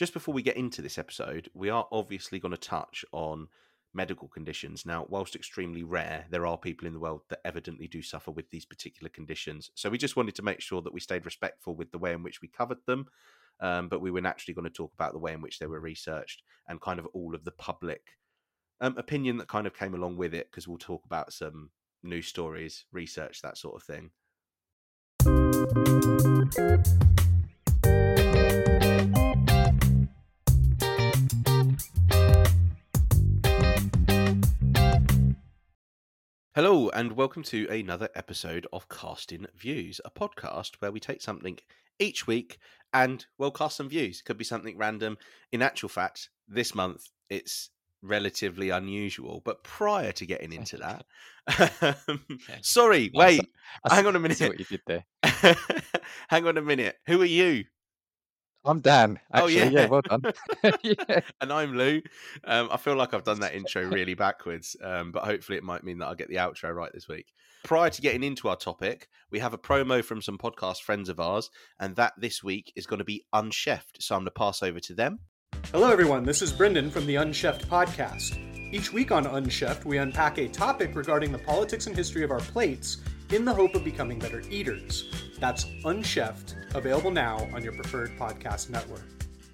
just before we get into this episode, we are obviously going to touch on medical conditions. Now, whilst extremely rare, there are people in the world that evidently do suffer with these particular conditions. So we just wanted to make sure that we stayed respectful with the way in which we covered them. But we were naturally going to talk about the way in which they were researched and kind of all of the public opinion that kind of came along with it, because we'll talk about some news stories, research, that sort of thing. Hello, and welcome to another episode of Casting Views, a podcast where we take something each week and, well, cast some views. Could be something random. In actual fact, this month it's relatively unusual. But prior to getting into that, sorry, wait, hang on a minute. I see what you did there. Hang on a minute. Who are you? I'm Dan, actually. Oh, yeah. Well done. Yeah. And I'm Lou. I feel like I've done that intro really backwards, but hopefully it might mean that I'll get the outro right this week. Prior to getting into our topic, we have a promo from some podcast friends of ours, and that this week is going to be Unchefed. So I'm going to pass over to them. Hello, everyone. This is Brendan from the Unchefed podcast. Each week on Unchefed, we unpack a topic regarding the politics and history of our plates in the hope of becoming better eaters. That's Unchefed, available now on your preferred podcast network.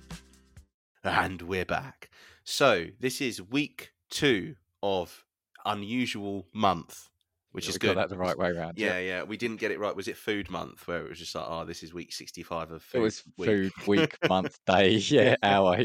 And we're back. So this is week 2 of Unusual Month, which is good. Got that the right way around. Yeah. We didn't get it right. Was it Food Month, where it was just like, oh, this is week 65 of Food It was week. Food Week, Month, Day, hour,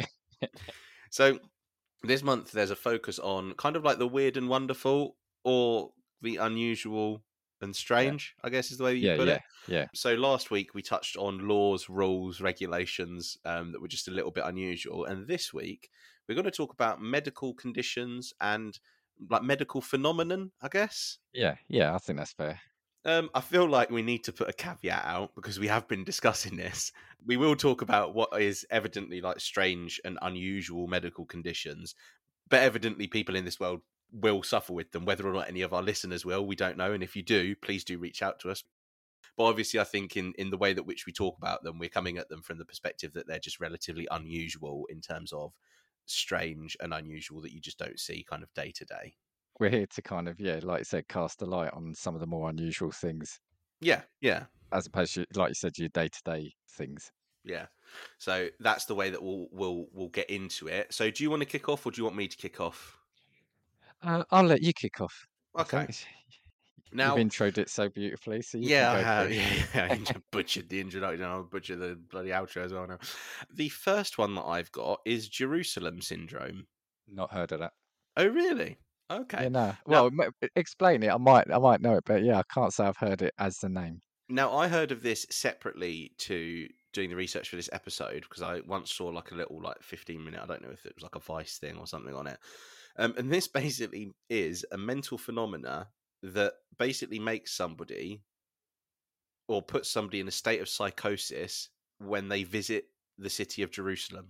So this month there's a focus on kind of like the weird and wonderful, or the unusual and strange, I guess is the way you put it. Yeah. So last week we touched on laws, rules, regulations that were just a little bit unusual. And this week we're going to talk about medical conditions and like medical phenomenon, I guess. Yeah, I think that's fair. I feel like we need to put a caveat out because we have been discussing this. We will talk about what is evidently like strange and unusual medical conditions, but evidently people in this world will suffer with them. Whether or not any of our listeners will, we don't know. And if you do, please do reach out to us. But obviously, I think in the way that which we talk about them, we're coming at them from the perspective that they're just relatively unusual in terms of strange and unusual that you just don't see kind of day to day. We're here to kind of, like you said, cast a light on some of the more unusual things. Yeah. As opposed to, like you said, your day-to-day things. Yeah. So that's the way that we'll get into it. So do you want to kick off, or do you want me to kick off? I'll let you kick off. Okay. Now, you've introed it so beautifully, so you I can go have. through. I butchered the introduction. I'll butcher the bloody outro as well now. The first one that I've got is Jerusalem syndrome. Not heard of that. Oh, really? Okay. Yeah, no. Well, explain it. I might know it, but yeah, I can't say I've heard it as the name. Now, I heard of this separately to doing the research for this episode because I once saw like a little 15-minute, I don't know if it was like a Vice thing or something on it. And this basically is a mental phenomena that basically makes somebody or puts somebody in a state of psychosis when they visit the city of Jerusalem.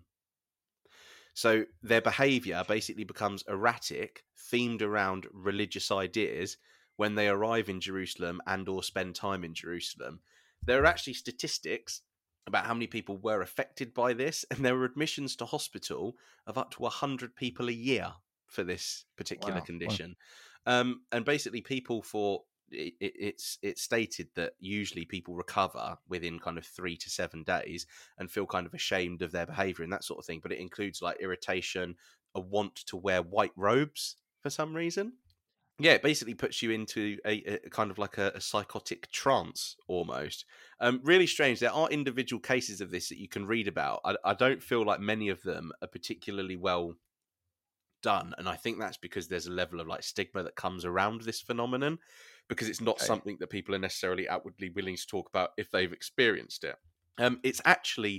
So their behavior basically becomes erratic, themed around religious ideas when they arrive in Jerusalem and or spend time in Jerusalem. There are actually statistics about how many people were affected by this, and there were admissions to hospital of up to 100 people a year for this particular condition. Wow. And basically people it's stated that usually people recover within kind of 3 to 7 days and feel kind of ashamed of their behavior and that sort of thing. But it includes like irritation, a want to wear white robes for some reason. Yeah, it basically puts you into a kind of like a psychotic trance almost. Really strange. There are individual cases of this that you can read about. I don't feel like many of them are particularly well done, and I think that's because there's a level of like stigma that comes around this phenomenon because it's not something that people are necessarily outwardly willing to talk about if they've experienced it. It's actually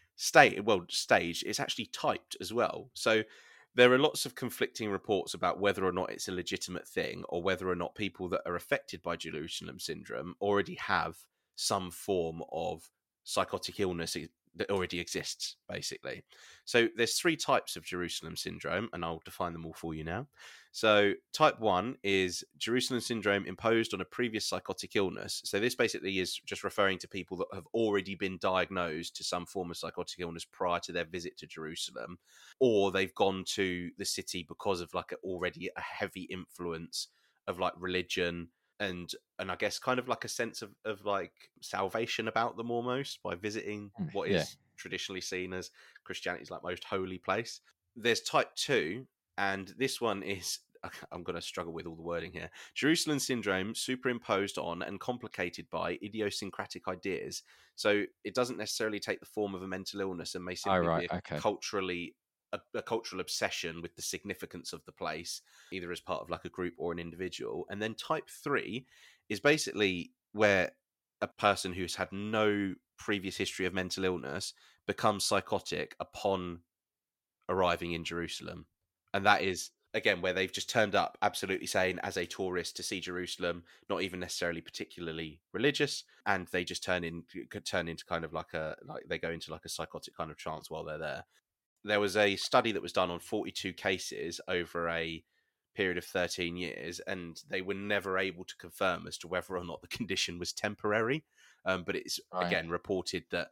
staged. It's actually typed as well. So there are lots of conflicting reports about whether or not it's a legitimate thing or whether or not people that are affected by Jerusalem syndrome already have some form of psychotic illness that already exists, basically. So there's 3 types of Jerusalem syndrome, and I'll define them all for you now. So type 1 is Jerusalem syndrome imposed on a previous psychotic illness. So this basically is just referring to people that have already been diagnosed to some form of psychotic illness prior to their visit to Jerusalem, or they've gone to the city because of like already a heavy influence of like religion and I guess kind of like a sense of like salvation about them almost by visiting what Yeah. is traditionally seen as Christianity's like most holy place. There's type 2, and this one is I'm going to struggle with all the wording here. Jerusalem syndrome superimposed on and complicated by idiosyncratic ideas. So it doesn't necessarily take the form of a mental illness and may simply right. be Okay. a cultural obsession with the significance of the place, either as part of like a group or an individual. And then type 3 is basically where a person who's had no previous history of mental illness becomes psychotic upon arriving in Jerusalem. And that is, again, where they've just turned up absolutely sane as a tourist to see Jerusalem, not even necessarily particularly religious, and they just turn into kind of like they go into like a psychotic kind of trance while they're there. There was a study that was done on 42 cases over a period of 13 years, and they were never able to confirm as to whether or not the condition was temporary. But it's again reported that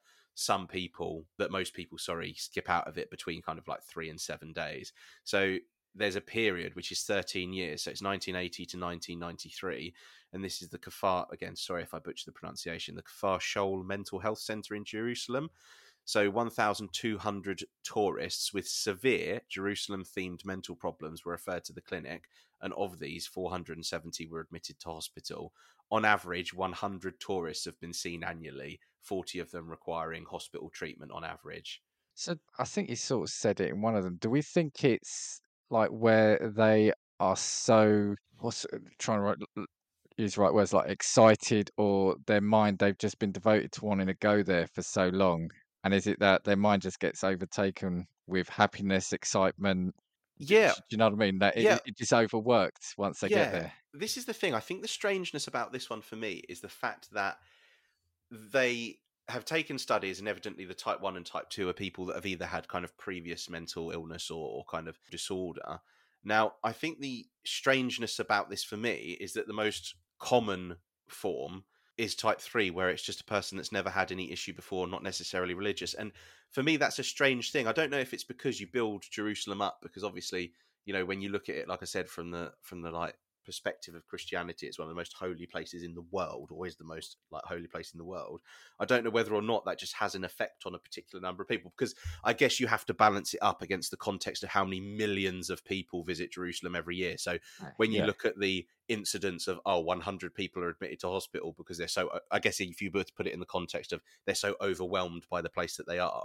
most people, skip out of it between kind of like 3 and 7 days. So there's a period which is 13 years. So it's 1980 to 1993. And this is the Kfar, again, sorry if I butcher the pronunciation, the Kfar Shoal Mental Health Center in Jerusalem. So 1,200 tourists with severe Jerusalem-themed mental problems were referred to the clinic, and of these, 470 were admitted to hospital. On average, 100 tourists have been seen annually, 40 of them requiring hospital treatment on average. So I think you sort of said it in one of them. Do we think it's like where they are so trying to use the right words, like excited, or their mind, they've just been devoted to wanting to go there for so long? And is it that their mind just gets overtaken with happiness, excitement? Do Yeah, you know what I mean? That yeah, it just overworked once they get yeah. there. This is the thing. I think the strangeness about this one for me is the fact that they have taken studies, and evidently the type 1 and type 2 are people that have either had kind of previous mental illness or kind of disorder. Now, I think the strangeness about this for me is that the most common form is type 3, where it's just a person that's never had any issue before, not necessarily religious. And for me, that's a strange thing. I don't know if it's because you build Jerusalem up, because obviously, when you look at it, like I said, from the like perspective of Christianity, it's one of the most holy places in the world, or is the most like holy place in the world. I don't know whether or not that just has an effect on a particular number of people, because I guess you have to balance it up against the context of how many millions of people visit Jerusalem every year. So when you look at the incidence of 100 people are admitted to hospital because they're so, I guess if you were to put it in the context of they're so overwhelmed by the place that they are,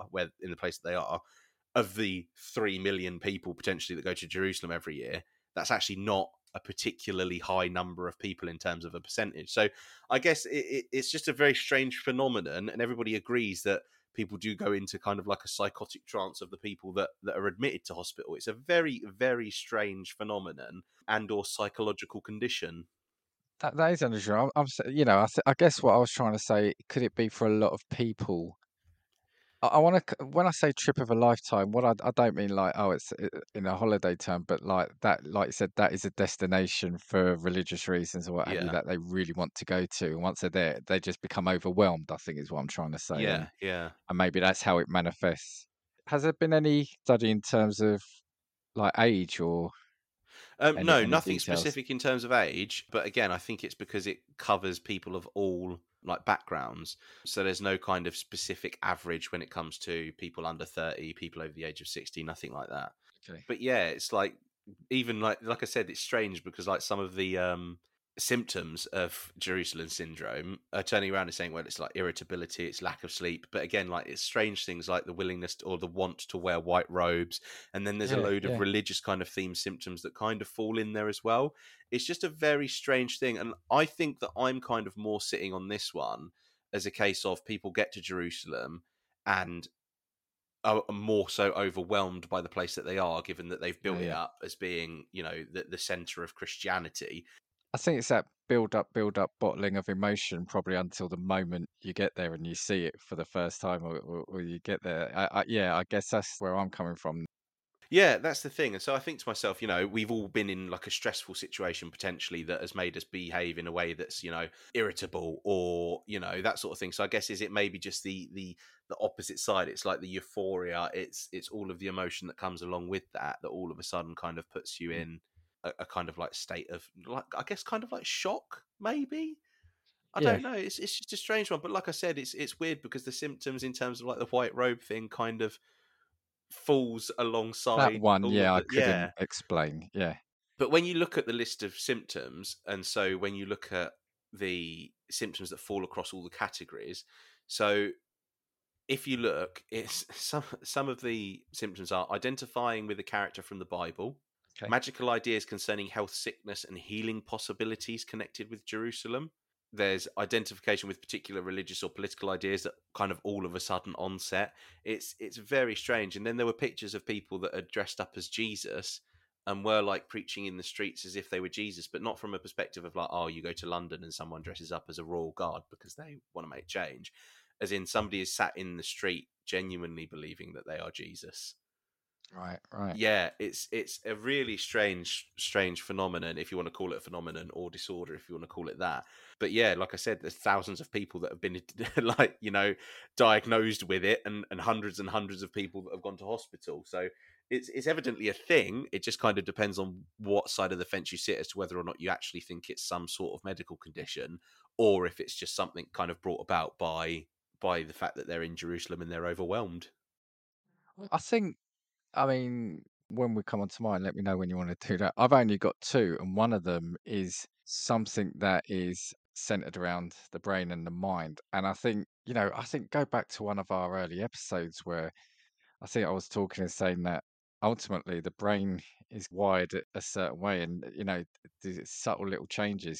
of the 3 million people potentially that go to Jerusalem every year, that's actually not a particularly high number of people in terms of a percentage. So I guess it's just a very strange phenomenon, and everybody agrees that people do go into kind of like a psychotic trance of the people that are admitted to hospital. It's a very, very strange phenomenon and or psychological condition. That is unusual. I guess what I was trying to say, could it be for a lot of people? I want to, when I say trip of a lifetime, what I don't mean like, it's in a holiday term, but like that, like you said, that is a destination for religious reasons or what have you, Yeah. that they really want to go to. And once they're there, they just become overwhelmed, I think is what I'm trying to say. Yeah. And maybe that's how it manifests. Has there been any study in terms of like age or No, any nothing details? specific in terms of age, but again, I think it's because it covers people of all like backgrounds. So there's no kind of specific average when it comes to people under 30, people over the age of 60, nothing like that. Okay. But yeah, it's like, even like I said, it's strange because like some of the symptoms of Jerusalem syndrome are turning around and saying, well, it's like irritability, it's lack of sleep. But again, like it's strange things like the willingness or the want to wear white robes. And then there's a load of religious kind of theme symptoms that kind of fall in there as well. It's just a very strange thing. And I think that I'm kind of more sitting on this one as a case of people get to Jerusalem and are more so overwhelmed by the place that they are, given that they've built it up as being, the center of Christianity. I think it's that build up, bottling of emotion probably until the moment you get there and you see it for the first time, or you get there. Yeah, I guess that's where I'm coming from. Yeah, that's the thing. And so I think to myself, we've all been in like a stressful situation potentially that has made us behave in a way that's, irritable or, that sort of thing. So I guess is it maybe just the opposite side? It's like the euphoria, it's all of the emotion that comes along with that all of a sudden kind of puts you Mm. in a kind of like state of like I guess kind of like shock, maybe. I Yeah, don't know. It's just a strange one. But like I said, it's weird because the symptoms in terms of like the white robe thing kind of falls that alongside one, all of yeah, I the couldn't explain. Yeah, but when you look at the list of symptoms, and so when you look at the symptoms that fall across all the categories, so if you look, it's some of the symptoms are identifying with a character from the Bible, okay. magical ideas concerning health, sickness, and healing possibilities connected with Jerusalem. There's identification with particular religious or political ideas that kind of all of a sudden onset. It's very strange. And then there were pictures of people that are dressed up as Jesus and were like preaching in the streets as if they were Jesus, but not from a perspective of like, oh, you go to London and someone dresses up as a royal guard because they want to make change, as in somebody is sat in the street genuinely believing that they are Jesus. Right, right. Yeah, it's a really strange phenomenon, if you want to call it a phenomenon, or disorder if you want to call it that. But yeah, like I said, there's thousands of people that have been like diagnosed with it, and hundreds of people that have gone to hospital. So it's evidently a thing. It just kind of depends on what side of the fence you sit as to whether or not you actually think it's some sort of medical condition, or if it's just something kind of brought about by the fact that they're in Jerusalem and they're overwhelmed. I think, I mean, when we come onto mine, let me know when you want to do that. I've only got two, and one of them is something that is centered around the brain and the mind. And I think, I think go back to one of our early episodes where I think I was talking and saying that ultimately the brain is wired a certain way, and these subtle little changes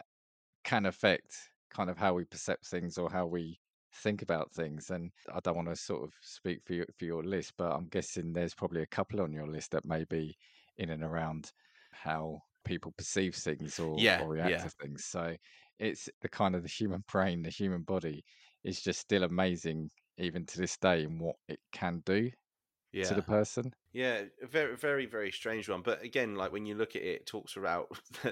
can affect kind of how we perceive things or how we think about things. And I don't want to sort of speak for your list, but I'm guessing there's probably a couple on your list that may be in and around how people perceive things Yeah, or react yeah, to things. So it's the kind of the human brain, the human body is just still amazing even to this day in what it can do to the yeah. person. Yeah, a very, very, very strange one. But again, like when you look at it, it talks about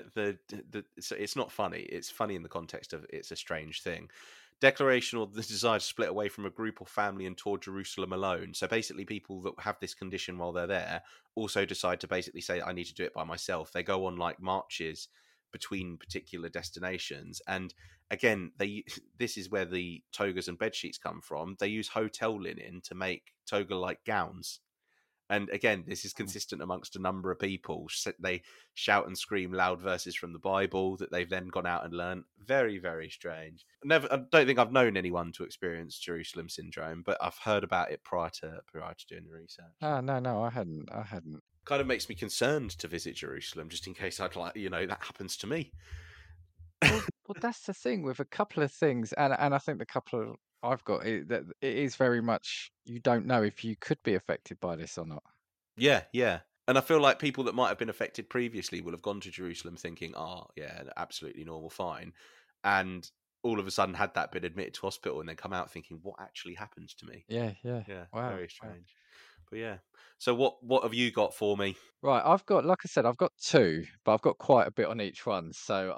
so it's not funny. It's funny in the context of it's a strange thing. Declaration or the desire to split away from a group or family and tour Jerusalem alone. So basically, people that have this condition while they're there also decide to basically say, I need to do it by myself. They go on like marches between particular destinations. And again, this is where the togas and bed sheets come from. They use hotel linen to make toga like gowns, and again, this is Mm. consistent amongst a number of people. They shout and scream loud verses from the Bible that they've then gone out and learned. Very, very strange. I don't think I've known anyone to experience Jerusalem syndrome, but I've heard about it prior to doing the research. Ah, no, I hadn't. Kind of makes me concerned to visit Jerusalem, just in case I'd like, that happens to me. Well, that's the thing with a couple of things, and I think the couple of I've got that it is very much you don't know if you could be affected by this or not. Yeah, yeah. And I feel like people that might have been affected previously will have gone to Jerusalem thinking, oh, yeah, absolutely normal, fine. And all of a sudden had that been admitted to hospital and then come out thinking, what actually happened to me? Yeah, yeah. Yeah, Wow, very wow. strange. But yeah. So what have you got for me? Right, I've got, like I said, I've got two, but I've got quite a bit on each one. So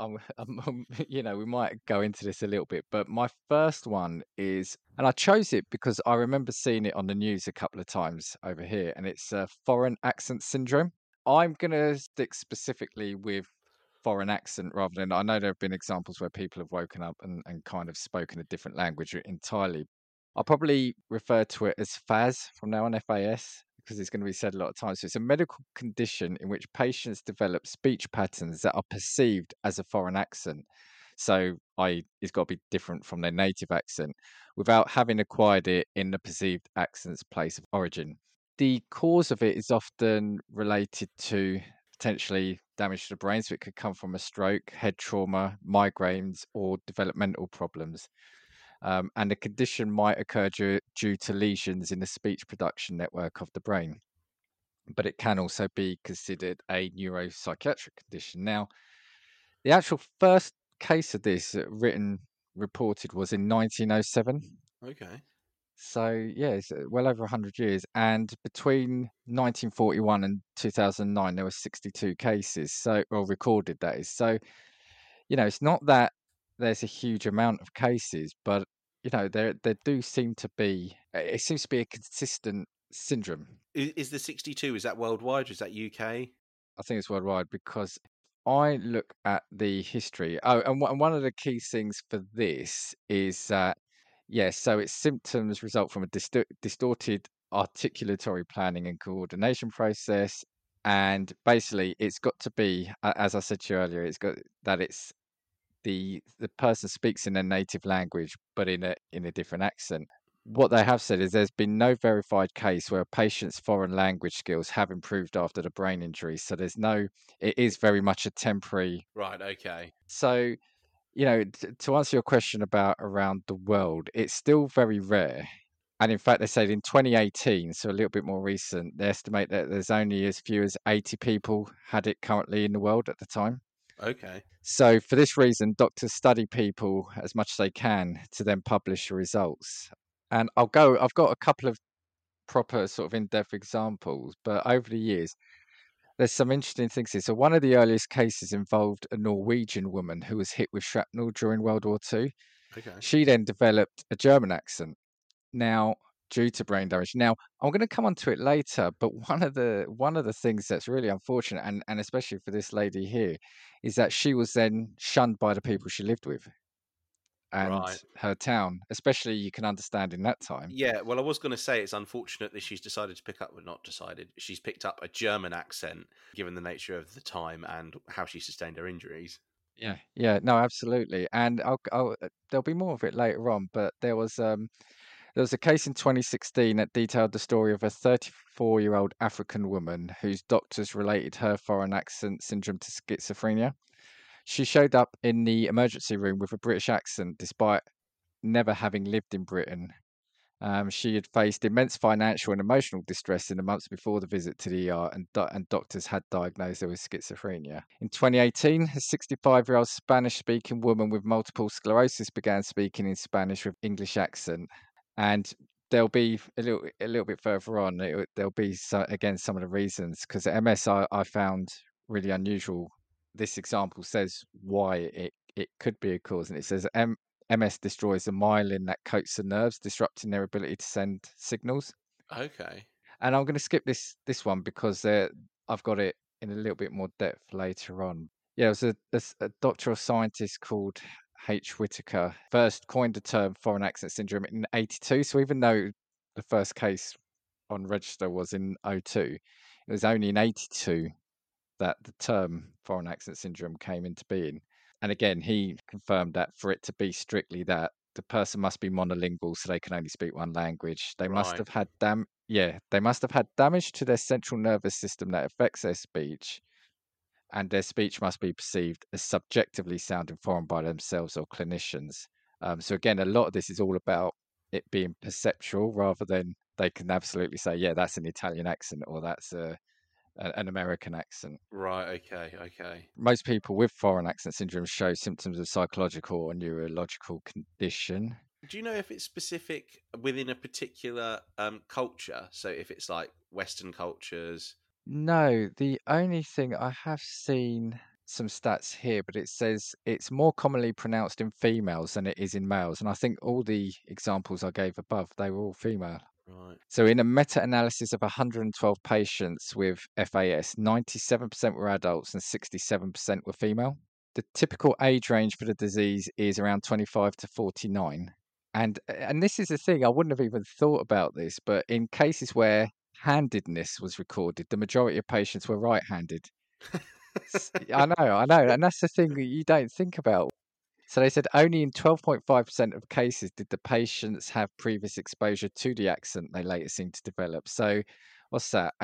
we might go into this a little bit. But my first one is, and I chose it because I remember seeing it on the news a couple of times over here, and it's foreign accent syndrome. I'm gonna stick specifically with foreign accent rather than I know there have been examples where people have woken up and kind of spoken a different language entirely. I'll probably refer to it as FAS from now on, FAS, because it's going to be said a lot of times. So it's a medical condition in which patients develop speech patterns that are perceived as a foreign accent. So it's got to be different from their native accent without having acquired it in the perceived accent's place of origin. The cause of it is often related to potentially damage to the brain. So it could come from a stroke, head trauma, migraines, or developmental problems. And the condition might occur due to lesions in the speech production network of the brain, but it can also be considered a neuropsychiatric condition. Now, The actual first case of this reported was in 1907. Okay. So yeah, it's well over 100 years. And between 1941 and 2009, there were 62 cases, or recorded that is. So, it's not that there's a huge amount of cases, but there do seem to be. It seems to be a consistent syndrome. Is the 62, is that worldwide or is that UK? I think it's worldwide because I look at the history. Oh, and one of the key things for this is that, yes, so its symptoms result from a distorted articulatory planning and coordination process. And basically, it's got to be, as I said to you earlier, it's the person speaks in their native language, but in a different accent. What they have said is there's been no verified case where a patient's foreign language skills have improved after the brain injury. So it is very much a temporary. Right, okay. So, to answer your question about around the world, it's still very rare. And in fact, they said in 2018, so a little bit more recent, they estimate that there's only as few as 80 people had it currently in the world at the time. Okay. So for this reason, doctors study people as much as they can to then publish the results. And I've got a couple of proper sort of in-depth examples, but over the years, there's some interesting things here. So one of the earliest cases involved a Norwegian woman who was hit with shrapnel during World War II. Okay. She then developed a German accent. Now, due to brain damage. Now, I'm going to come on to it later, but one of the things that's really unfortunate, and especially for this lady here, is that she was then shunned by the people she lived with and Right. her town, especially you can understand in that time. Yeah, well, I was going to say it's unfortunate that she's decided to pick up, well, not decided, she's picked up a German accent, given the nature of the time and how she sustained her injuries. Yeah, no, absolutely. And there'll be more of it later on, but there was a case in 2016 that detailed the story of a 34-year-old African woman whose doctors related her foreign accent syndrome to schizophrenia. She showed up in the emergency room with a British accent despite never having lived in Britain. She had faced immense financial and emotional distress in the months before the visit to the ER, and doctors had diagnosed her with schizophrenia. In 2018, a 65-year-old Spanish-speaking woman with multiple sclerosis began speaking in Spanish with English accent. And there'll be a little bit further on. There'll be again some of the reasons, because MS I found really unusual. This example says why it could be a cause, and it says MS destroys the myelin that coats the nerves, disrupting their ability to send signals. Okay. And I'm going to skip this one because I've got it in a little bit more depth later on. Yeah, it was a doctoral scientist called H. Whitaker first coined the term foreign accent syndrome in 82. So even though the first case on register was in 02, it was only in 82 that the term foreign accent syndrome came into being. And again, he confirmed that for it to be strictly that, the person must be monolingual, so they can only speak one language. They must Right. have had they must have had damage to their central nervous system that affects their speech, and their speech must be perceived as subjectively sounding foreign by themselves or clinicians. So again, a lot of this is all about it being perceptual rather than they can absolutely say, yeah, that's an Italian accent or that's an American accent. Right, okay. Most people with foreign accent syndrome show symptoms of psychological or neurological condition. Do you know if it's specific within a particular culture? So if it's like Western cultures. No, the only thing I have seen some stats here, but it says it's more commonly pronounced in females than it is in males. And I think all the examples I gave above, they were all female. Right. So in a meta-analysis of 112 patients with FAS, 97% were adults and 67% were female. The typical age range for the disease is around 25 to 49. And this is the thing, I wouldn't have even thought about this, but in cases where handedness was recorded, the majority of patients were right-handed. I know, and that's the thing that you don't think about. So they said only in 12.5% of cases did the patients have previous exposure to the accent they later seemed to develop. So what's that?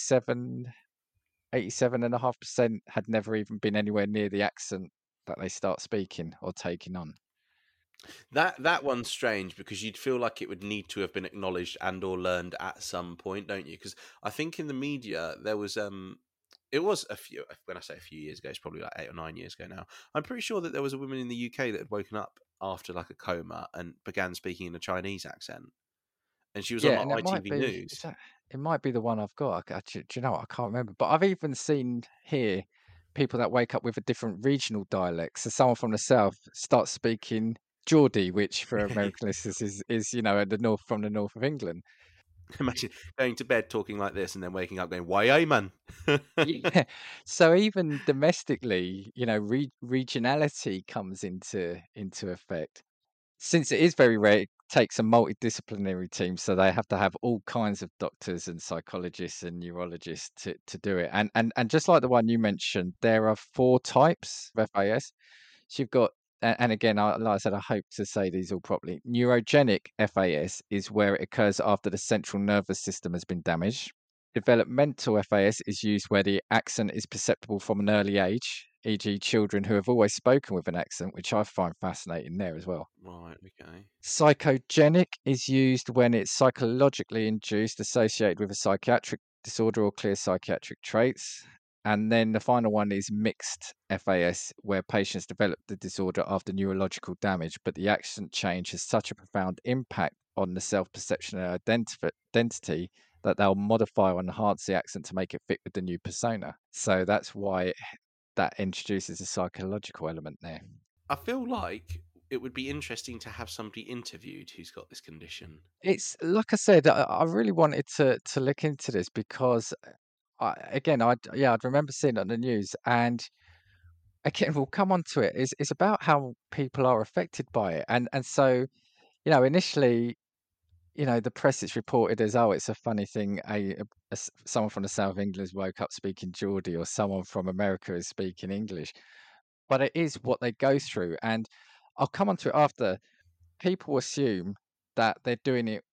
87.5% had never even been anywhere near the accent that they start speaking or taking on. That one's strange because you'd feel like it would need to have been acknowledged and or learned at some point, don't you? Because I think in the media there was It was a few. When I say a few years ago, it's probably like 8 or 9 years ago now. I'm pretty sure that there was a woman in the UK that had woken up after like a coma and began speaking in a Chinese accent, and she was on Yeah, like and it might ITV be News. it might be the one I've got. Do you know what? I can't remember. But I've even seen here people that wake up with a different regional dialect. So someone from the south starts speaking Geordie, which for American listeners is the north from the north of England. Imagine going to bed talking like this and then waking up going, "Why, man?" Yeah. So even domestically, regionality comes into effect. Since it is very rare, it takes a multidisciplinary team, so they have to have all kinds of doctors and psychologists and neurologists to do it. And just like the one you mentioned, there are 4 types of FAS. So you've got, and again, like I said, I hope to say these all properly. Neurogenic FAS is where it occurs after the central nervous system has been damaged. Developmental FAS is used where the accent is perceptible from an early age, e.g., children who have always spoken with an accent, which I find fascinating there as well. Right. Okay. Psychogenic is used when it's psychologically induced, associated with a psychiatric disorder or clear psychiatric traits. And then the final one is mixed FAS, where patients develop the disorder after neurological damage, but the accent change has such a profound impact on the self perception and identity that they'll modify or enhance the accent to make it fit with the new persona. So that's why that introduces a psychological element there. I feel like it would be interesting to have somebody interviewed who's got this condition. It's like I said, I really wanted to look into this because I'd remember seeing it on the news, and again, we'll come on to it. It's about how people are affected by it, and so initially, the press is reported as, oh, it's a funny thing. Someone from the South of England has woke up speaking Geordie, or someone from America is speaking English, but it is what they go through, and I'll come on to it after. People assume that they're doing it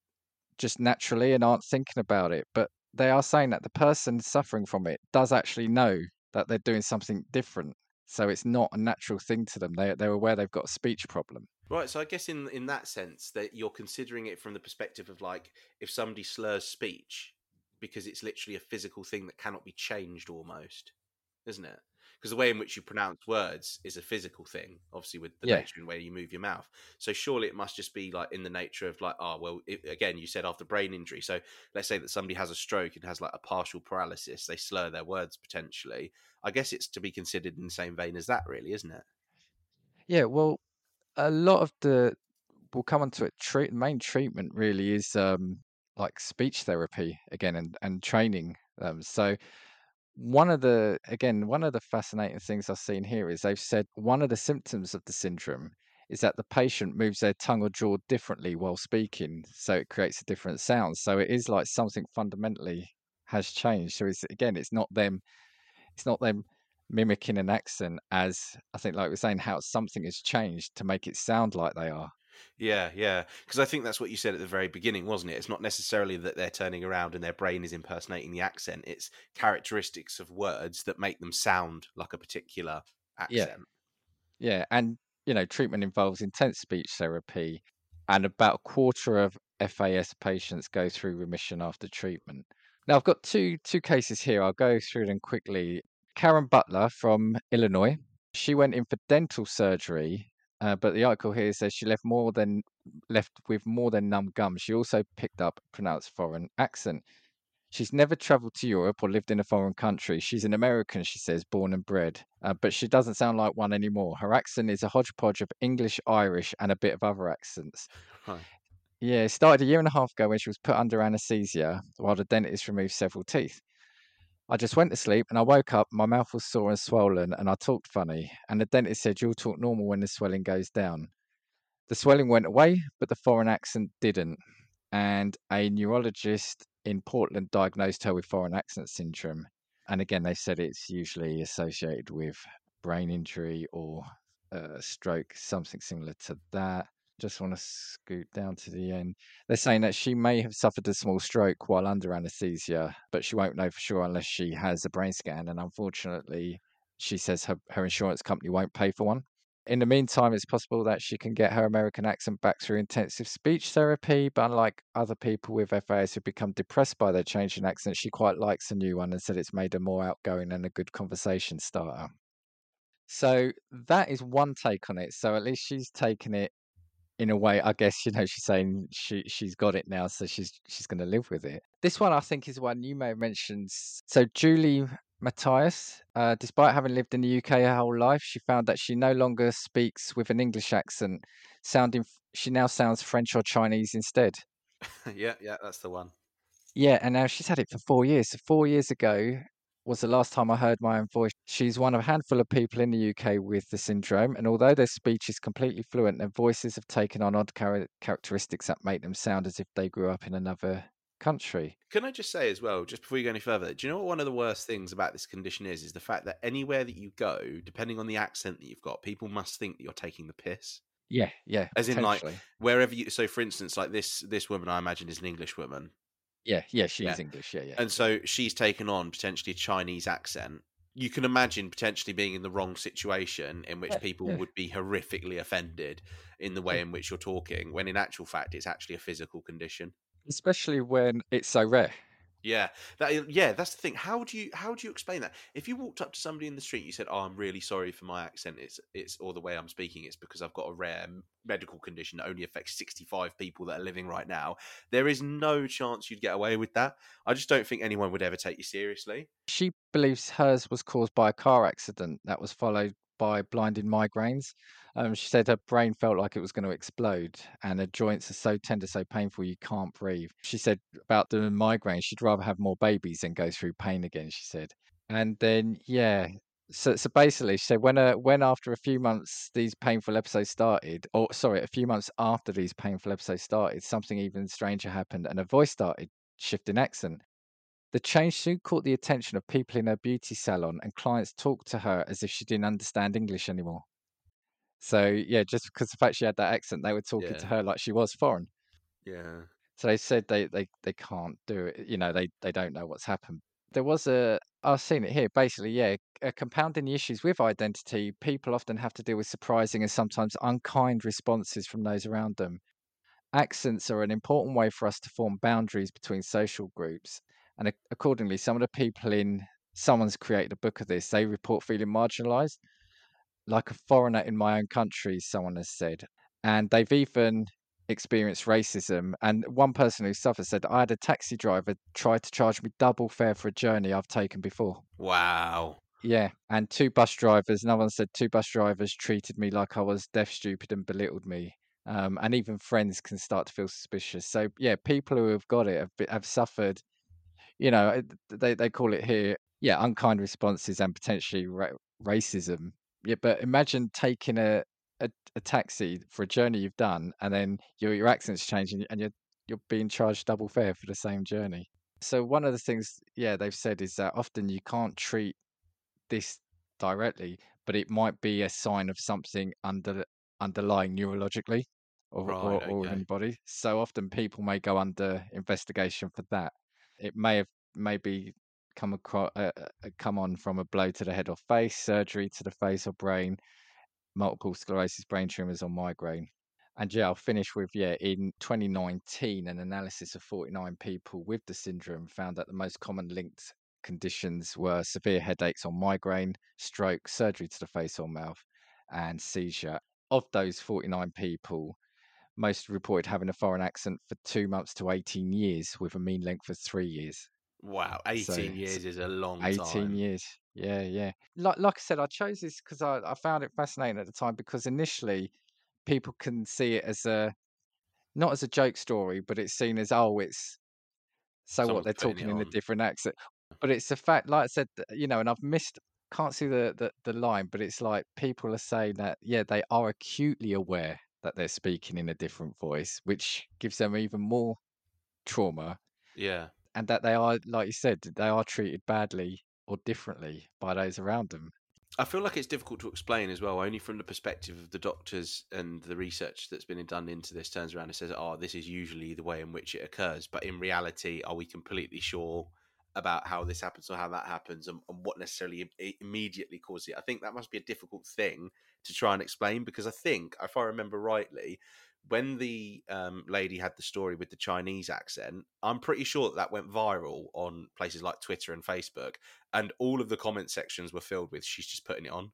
just naturally and aren't thinking about it. But they are saying that the person suffering from it does actually know that they're doing something different. So it's not a natural thing to them. They're aware they've got a speech problem. Right, so I guess in that sense that you're considering it from the perspective of like if somebody slurs speech because it's literally a physical thing that cannot be changed almost, isn't it? Because the way in which you pronounce words is a physical thing, obviously with the Yeah. nature and way you move your mouth. So surely it must just be like in the nature of like, again, you said after brain injury. So let's say that somebody has a stroke and has like a partial paralysis, they slur their words potentially. I guess it's to be considered in the same vein as that, really, isn't it? Yeah. Well, a lot of we'll come on to it. Main treatment really is like speech therapy again and training. So one of the fascinating things I've seen here is they've said one of the symptoms of the syndrome is that the patient moves their tongue or jaw differently while speaking, so it creates a different sound. So it is like something fundamentally has changed. So it's not them mimicking an accent, as I think, like we're saying, how something has changed to make it sound like they are. Yeah, yeah. Because I think that's what you said at the very beginning, wasn't it? It's not necessarily that they're turning around and their brain is impersonating the accent. It's characteristics of words that make them sound like a particular Yeah. accent. Yeah, and treatment involves intense speech therapy, and about a quarter of FAS patients go through remission after treatment. Now, I've got two cases here. I'll go through them quickly. Karen Butler from Illinois. She went in for dental surgery, but the article here says she left with more than numb gums. She also picked up a pronounced foreign accent. She's never traveled to Europe or lived in a foreign country. She's an American, she says, born and bred, but she doesn't sound like one anymore. Her accent is a hodgepodge of English, Irish, and a bit of other accents. Right. Yeah, it started a year and a half ago when she was put under anesthesia while the dentist removed several teeth. I just went to sleep and I woke up, my mouth was sore and swollen, and I talked funny. And the dentist said, "You'll talk normal when the swelling goes down." The swelling went away, but the foreign accent didn't. And a neurologist in Portland diagnosed her with foreign accent syndrome. And again, they said it's usually associated with brain injury or stroke, something similar to that. Just want to scoot down to the end. They're saying that she may have suffered a small stroke while under anesthesia, but she won't know for sure unless she has a brain scan. And unfortunately, she says her insurance company won't pay for one. In the meantime, it's possible that she can get her American accent back through intensive speech therapy, but unlike other people with FAS who become depressed by their change in accent, she quite likes the new one and said it's made her more outgoing and a good conversation starter. So that is one take on it. So at least she's taken it in a way. I guess, she's saying she's got it now, so she's going to live with it. This one I think is one you may have mentioned. So Julie Matthias, despite having lived in the UK her whole life, she found that she no longer speaks with an English accent. She now sounds French or Chinese instead. Yeah, that's the one. Yeah, and now she's had it for 4 years. So 4 years ago was the last time I heard my own voice. She's one of a handful of people in the UK with the syndrome, and although their speech is completely fluent, their voices have taken on odd characteristics that make them sound as if they grew up in another country. Can I just say as well, just before you go any further, do you know what one of the worst things about this condition is the fact that anywhere that you go, depending on the accent that you've got, people must think that you're taking the piss. Yeah, As in, like, potentially. wherever you. So, for instance, like this woman, I imagine, is an English woman. Yeah, she's English. Yeah. And so she's taken on potentially a Chinese accent. You can imagine potentially being in the wrong situation in which people would be horrifically offended in the way in which you're talking, when in actual fact it's actually a physical condition. Especially when it's so rare. Yeah, that's the thing. How do you explain that? If you walked up to somebody in the street, you said, "Oh, I'm really sorry for my accent. It's or the way I'm speaking. It's because I've got a rare medical condition that only affects 65 people that are living right now." There is no chance you'd get away with that. I just don't think anyone would ever take you seriously. She believes hers was caused by a car accident that was followed by blinding migraines. She said her brain felt like it was going to explode, and her joints are so tender, so painful you can't breathe. She said about the migraine, she'd rather have more babies than go through pain again. She said, and then so basically, she said when after a few months these painful episodes started, or sorry, a few months after these painful episodes started, something even stranger happened, and her voice started shifting accent. The change soon caught the attention of people in her beauty salon, and clients talked to her as if she didn't understand English anymore. So yeah, just because the fact she had that accent, they were talking to her like she was foreign. Yeah. So they said they can't do it. They don't know what's happened. There was I've seen it here. Basically, compounding the issues with identity, people often have to deal with surprising and sometimes unkind responses from those around them. Accents are an important way for us to form boundaries between social groups, and accordingly, some of the people someone's created a book of this. They report feeling marginalised, like a foreigner in my own country. Someone has said, and they've even experienced racism. And one person who suffered said, "I had a taxi driver try to charge me double fare for a journey I've taken before." Wow. Yeah, and two bus drivers. Another one said 2 bus drivers treated me like I was deaf, stupid, and belittled me. And even friends can start to feel suspicious. So yeah, people who have got it have suffered. They call it here, unkind responses and potentially racism. Yeah, but imagine taking a taxi for a journey you've done, and then your accent's changing, and you're being charged double fare for the same journey. So one of the things, they've said is that often you can't treat this directly, but it might be a sign of something underlying neurologically Right. or Okay. within the body. So often people may go under investigation for that. It may have maybe come on from a blow to the head or face, surgery to the face or brain, multiple sclerosis, brain tumors, or migraine. And I'll finish with in 2019, an analysis of 49 people with the syndrome found that the most common linked conditions were severe headaches or migraine, stroke, surgery to the face or mouth, and seizure. Of those 49 people, most reported having a foreign accent for 2 months to 18 years, with a mean length of 3 years. Wow. 18 years is a long 18 time. years. Yeah. Like I said, I chose this because I found it fascinating at the time, because initially people can see it as not as a joke story, but it's seen as, it's so what, Someone's they're putting talking it in a on. different accent. But it's a fact, like I said, and I've can't see the line, but it's like people are saying that, they are acutely aware that they're speaking in a different voice, which gives them even more trauma, Yeah. and that they are, like you said, they are treated badly or differently by those around them. I feel like it's difficult to explain as well, only from the perspective of the doctors, and the research that's been done into this turns around and says, "Oh, this is usually the way in which it occurs." But in reality, are we completely sure about how this happens or how that happens, and what necessarily immediately causes it. I think that must be a difficult thing to try and explain, because I think, if I remember rightly, when the lady had the story with the Chinese accent, I'm pretty sure that went viral on places like Twitter and Facebook, and all of the comment sections were filled with "she's just putting it on."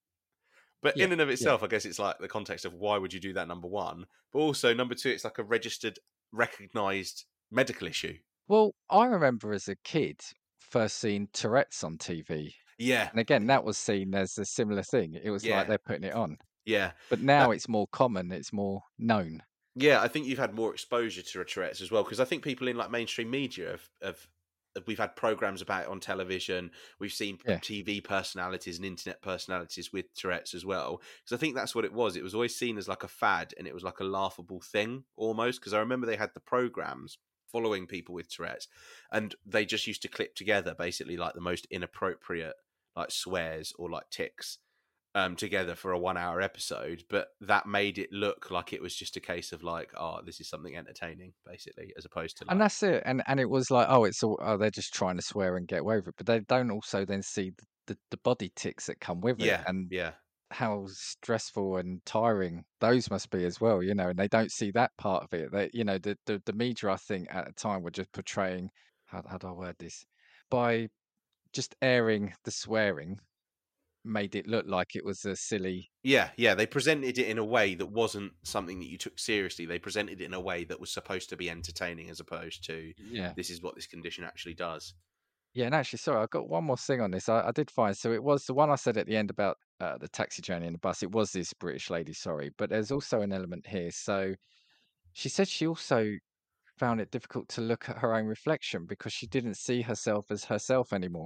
But Yeah, in and of yeah. itself, I guess it's like the context of why would you do that, number one, but also number two, it's like a registered, recognised medical issue. Well, I remember as a kid first seeing Tourette's on TV, Yeah, and again, that was seen as a similar thing. It was like yeah, they're putting it on, yeah. but now That it's more common. It's more known. Yeah, I think you've had more exposure to Tourette's as well, because I think people in like mainstream media we've had programs about it on television. We've seen Yeah, TV personalities and internet personalities with Tourette's as well. Because I think that's what it was. It was always seen as like a fad, and it was like a laughable thing almost. Because I remember they had the programs following people with Tourette's, and they just used to clip together basically like the most inappropriate like swears or like ticks together for a 1 hour episode, but that made it look like it was just a case of like, oh, this is something entertaining, basically, as opposed to and like, that's it. And it was like, oh, it's all they're just trying to swear and get away with it, but they don't also then see the body ticks that come with it yeah, and yeah, how stressful and tiring those must be as well. And they don't see that part of it. They, the media, I think, at the time were just portraying how do I word this by just airing the swearing made it look like it was a silly. yeah, yeah. They presented it in a way that wasn't something that you took seriously. They presented it in a way that was supposed to be entertaining, as opposed to Yeah. this is what this condition actually does. Yeah, and actually, sorry, I got one more thing on this. I did find, so it was the one I said at the end about the taxi journey in the bus. It was this British lady, sorry, but there's also an element here. So she said she also found it difficult to look at her own reflection because she didn't see herself as herself anymore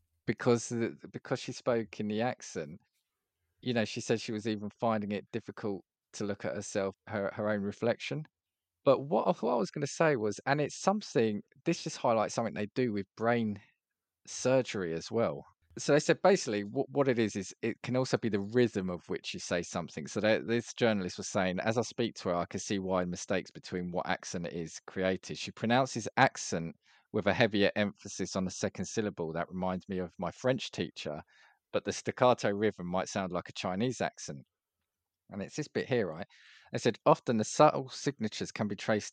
because she spoke in the accent. She said she was even finding it difficult to look at herself, her own reflection. But what I was going to say was, and it's something, this just highlights something they do with brain surgery as well. So they said basically what it is it can also be the rhythm of which you say something. So this journalist was saying, as I speak to her, I can see why mistakes between what accent it is created. She pronounces accent with a heavier emphasis on the second syllable. That reminds me of my French teacher, but the staccato rhythm might sound like a Chinese accent. And it's this bit here, right? They said often the subtle signatures can be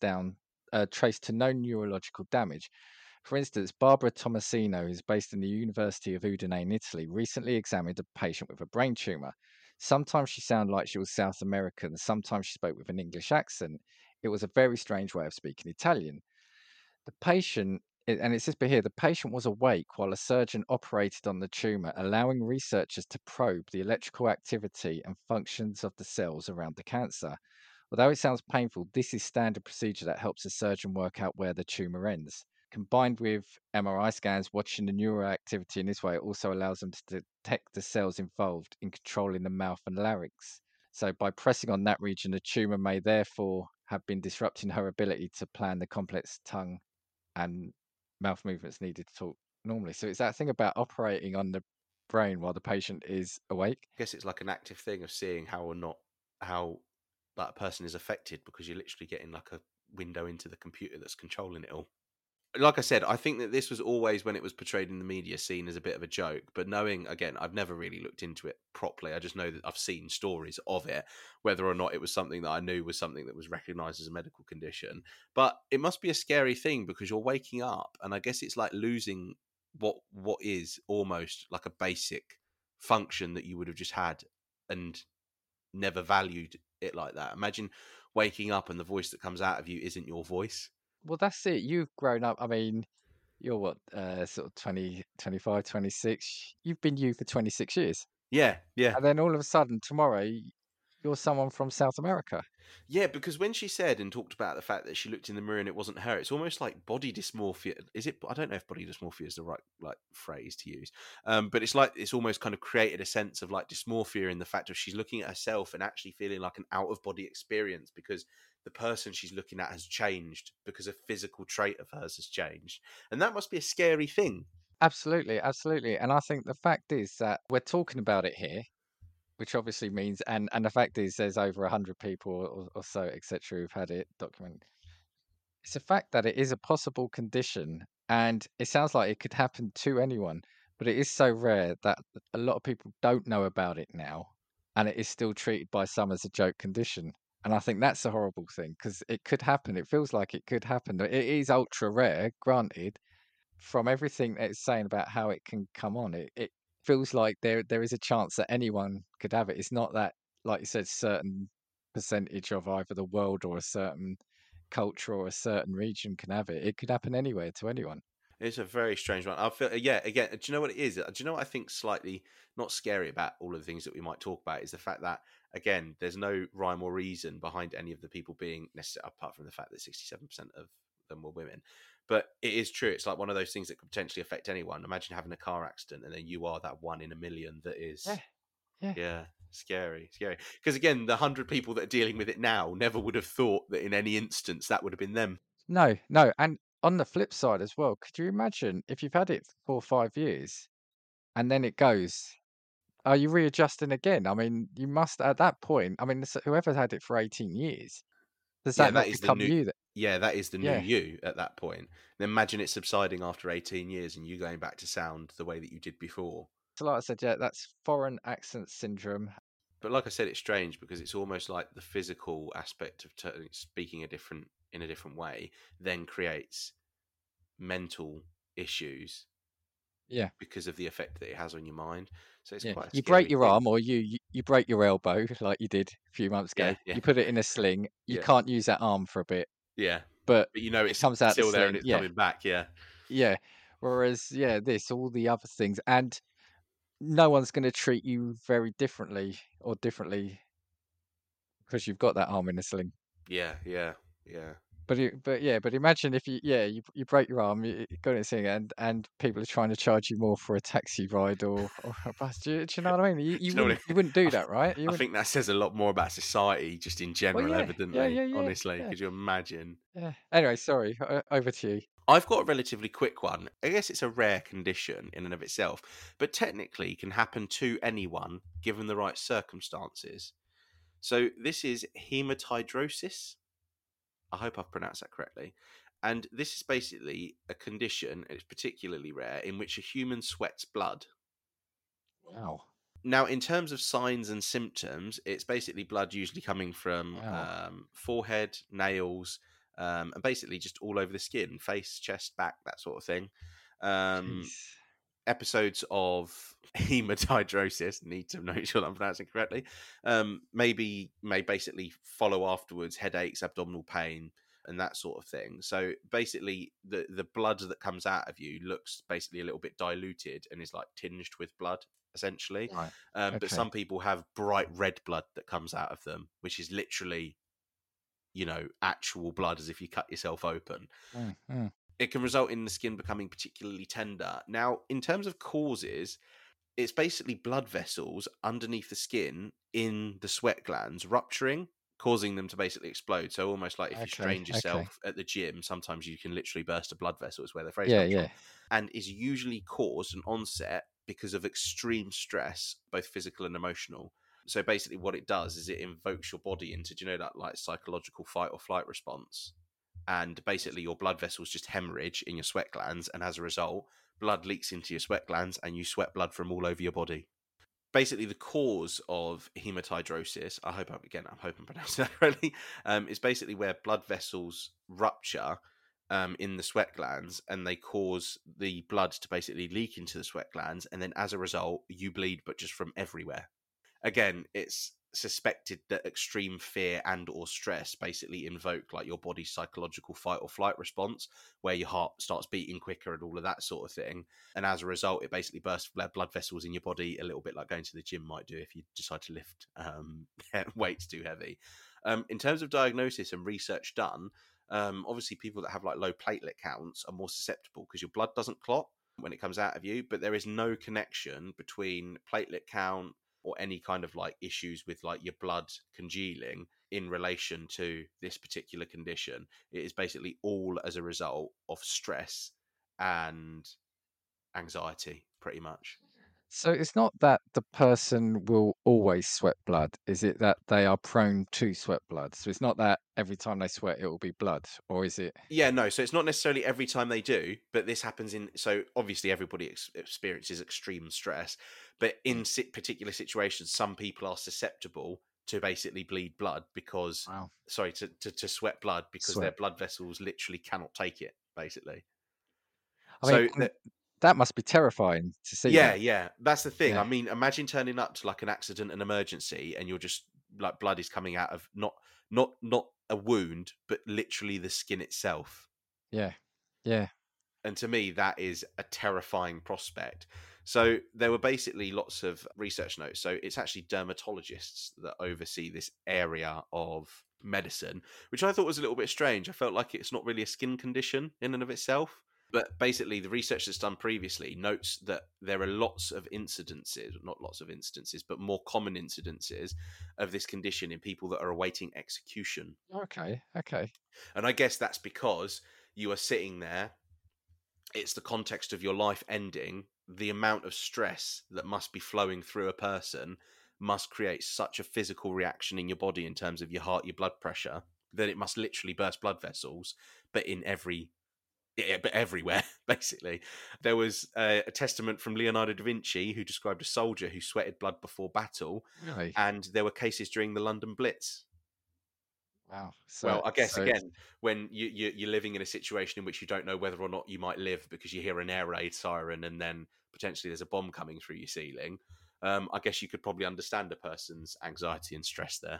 traced to no neurological damage. For instance, Barbara Tomasino, who's based in the University of Udine in Italy, recently examined a patient with a brain tumor. Sometimes she sounded like she was South American, sometimes she spoke with an English accent. It was a very strange way of speaking Italian. The patient, and it says here, the patient was awake while a surgeon operated on the tumor, allowing researchers to probe the electrical activity and functions of the cells around the cancer. Although it sounds painful, this is standard procedure that helps a surgeon work out where the tumor ends. Combined with MRI scans, watching the neural activity in this way also allows them to detect the cells involved in controlling the mouth and larynx. So, by pressing on that region, the tumor may therefore have been disrupting her ability to plan the complex tongue and mouth movements needed to talk normally. So, it's that thing about operating on the brain while the patient is awake. I guess it's like an active thing of seeing how or not how that person is affected, because you're literally getting like a window into the computer that's controlling it all. Like I said, I think that this was always, when it was portrayed in the media, seen as a bit of a joke. But knowing, again, I've never really looked into it properly. I just know that I've seen stories of it, whether or not it was something that I knew was something that was recognized as a medical condition. But it must be a scary thing, because you're waking up, and I guess it's like losing what is almost like a basic function that you would have just had and never valued it like that. Imagine waking up and the voice that comes out of you isn't your voice. Well, that's it. You've grown up. I mean, you're what, sort of 20, 25, 26. You've been you for 26 years. Yeah, yeah. And then all of a sudden, tomorrow, you're someone from South America. Yeah, because when she said and talked about the fact that she looked in the mirror and it wasn't her, it's almost like body dysmorphia. Is it? I don't know if body dysmorphia is the right like phrase to use, but it's like it's almost kind of created a sense of like dysmorphia in the fact of she's looking at herself and actually feeling like an out of body experience, because the person she's looking at has changed, because a physical trait of hers has changed, and that must be a scary thing. Absolutely, absolutely. And I think the fact is that we're talking about it here, which obviously means, and the fact is there's over 100 people or so, etc., who've had it documented. It's a fact that it is a possible condition And it sounds like it could happen to anyone, but it is so rare that a lot of people don't know about it now, and it is still treated by some as a joke condition. And I think that's a horrible thing because it could happen. It feels like it could happen. It is ultra rare, granted. From everything that it's saying about how it can come on, it feels like there is a chance that anyone could have it. It's not that, like you said, certain percentage of either the world or a certain culture or a certain region can have it. It could happen anywhere to anyone. It's a very strange one. I feel, yeah, again, do you know what it is? Do you know what I think slightly not scary about all of the things that we might talk about is the fact that, again, there's no rhyme or reason behind any of the people being necessary, apart from the fact that 67% of them were women. But it is true. It's like one of those things that could potentially affect anyone. Imagine having a car accident and then you are that 1 in a million that is, Yeah, yeah. yeah, scary. Because again, the 100 people that are dealing with it now never would have thought that in any instance that would have been them. No, no. And on the flip side as well, could you imagine if you've had it for 4 or 5 years and then it goes, are you readjusting again? I mean, you must at that point. I mean, whoever had it for 18 years, does Yeah, that that not is the become new. you? That Yeah, that is the new yeah. you at that point. Then imagine it subsiding after 18 years and you going back to sound the way that you did before. So like I said, yeah, that's foreign accent syndrome. But like I said, it's strange because it's almost like the physical aspect of speaking in a different way then creates mental issues Yeah, because of the effect that it has on your mind. So it's yeah. quite a You break scary your thing. arm, or you break your elbow, like you did a few months Yeah, ago. yeah, You put it in a sling. You yeah, can't use that arm for a bit, yeah. but But you know it it's comes out the still there and sling. it's Yeah, coming back. Yeah. yeah. Whereas, yeah, this all the other things, and no one's going to treat you very differently or differently because you've got that arm in a sling. Yeah, yeah, yeah. But imagine if you break your arm, you got it sing, and people are trying to charge you more for a taxi ride or a bus. Do you know what I mean? Do you know what You wouldn't do I, that, right? You I wouldn't. think that says a lot more about society just in Well, general, yeah, yeah, evidently. yeah, yeah, Honestly, yeah, could you imagine? yeah. Anyway, sorry. Over to you. I've got a relatively quick one. I guess it's a rare condition in and of itself, but technically can happen to anyone given the right circumstances. So this is hematidrosis. I hope I've pronounced that correctly. And this is basically a condition, and it's particularly rare, in which a human sweats blood. Wow, Now, in terms of signs and symptoms, it's basically blood usually coming from wow. forehead, nails, and basically just all over the skin, face, chest, back, that sort of thing. Um, Jeez. Episodes of hematidrosis, need to make sure that I'm pronouncing it correctly, may basically follow afterwards, headaches, abdominal pain, and that sort of thing. So basically, the blood that comes out of you looks basically a little bit diluted and is like tinged with blood, essentially. Right. But Okay. some people have bright red blood that comes out of them, which is literally, actual blood as if you cut yourself open. Mm, mm. It can result in the skin becoming particularly tender. Now, in terms of causes, it's basically blood vessels underneath the skin in the sweat glands rupturing, causing them to basically explode. So almost like if you Okay. strained Okay. yourself at the gym, sometimes you can literally burst a blood vessel, is where the phrase Yeah. comes Yeah. from, and is usually caused and onset because of extreme stress, both physical and emotional. So basically what it does is it invokes your body into, do you know, that like psychological fight or flight response? And basically your blood vessels just hemorrhage in your sweat glands, and as a result blood leaks into your sweat glands and you sweat blood from all over your body. Basically the cause of hematidrosis, I'm hoping I'm pronouncing that correctly, is basically where blood vessels rupture in the sweat glands, and they cause the blood to basically leak into the sweat glands, and then as a result you bleed, but just from everywhere. Again, it's suspected that extreme fear and or stress basically invoke like your body's psychological fight or flight response, where your heart starts beating quicker and all of that sort of thing, and as a result it basically bursts blood vessels in your body, a little bit like going to the gym might do if you decide to lift weights too heavy. In terms of diagnosis and research done, obviously people that have like low platelet counts are more susceptible because your blood doesn't clot when it comes out of you, but there is no connection between platelet count or any kind of like issues with like your blood congealing in relation to this particular condition. It is basically all as a result of stress and anxiety, pretty much. So it's not that the person will always sweat blood, is it that they are prone to sweat blood? So it's not that every time they sweat it will be blood, or is it? Yeah, no. So it's not necessarily every time they do, but this happens in. So obviously, everybody experiences extreme stress, but Yeah. in particular situations, some people are susceptible to basically bleed blood because, Wow. sorry, to sweat blood because their Sweat. blood vessels literally cannot take it, basically. I mean, So and that, that must be terrifying to see yeah, that. yeah, that's the thing. I Yeah, mean, imagine turning up to like an accident, an emergency, and you're just like blood is coming out of not a wound, but literally the skin itself. yeah, yeah. And to me, that is a terrifying prospect. So there were basically lots of research notes. So it's actually dermatologists that oversee this area of medicine, which I thought was a little bit strange. I felt like it's not really a skin condition in and of itself. But basically, the research that's done previously notes that there are lots of incidences, not lots of instances, but more common incidences of this condition in people that are awaiting execution. Okay, okay. And I guess that's because you are sitting there, it's the context of your life ending, the amount of stress that must be flowing through a person must create such a physical reaction in your body in terms of your heart, your blood pressure, that it must literally burst blood vessels, but in every yeah, but everywhere, basically. There was a testament from Leonardo da Vinci who described a soldier who sweated blood before battle, Really? and there were cases during the London Blitz. Wow. So, Well, I guess so it's again, when you're living in a situation in which you don't know whether or not you might live because you hear an air raid siren and then potentially there's a bomb coming through your ceiling, I guess you could probably understand a person's anxiety and stress there.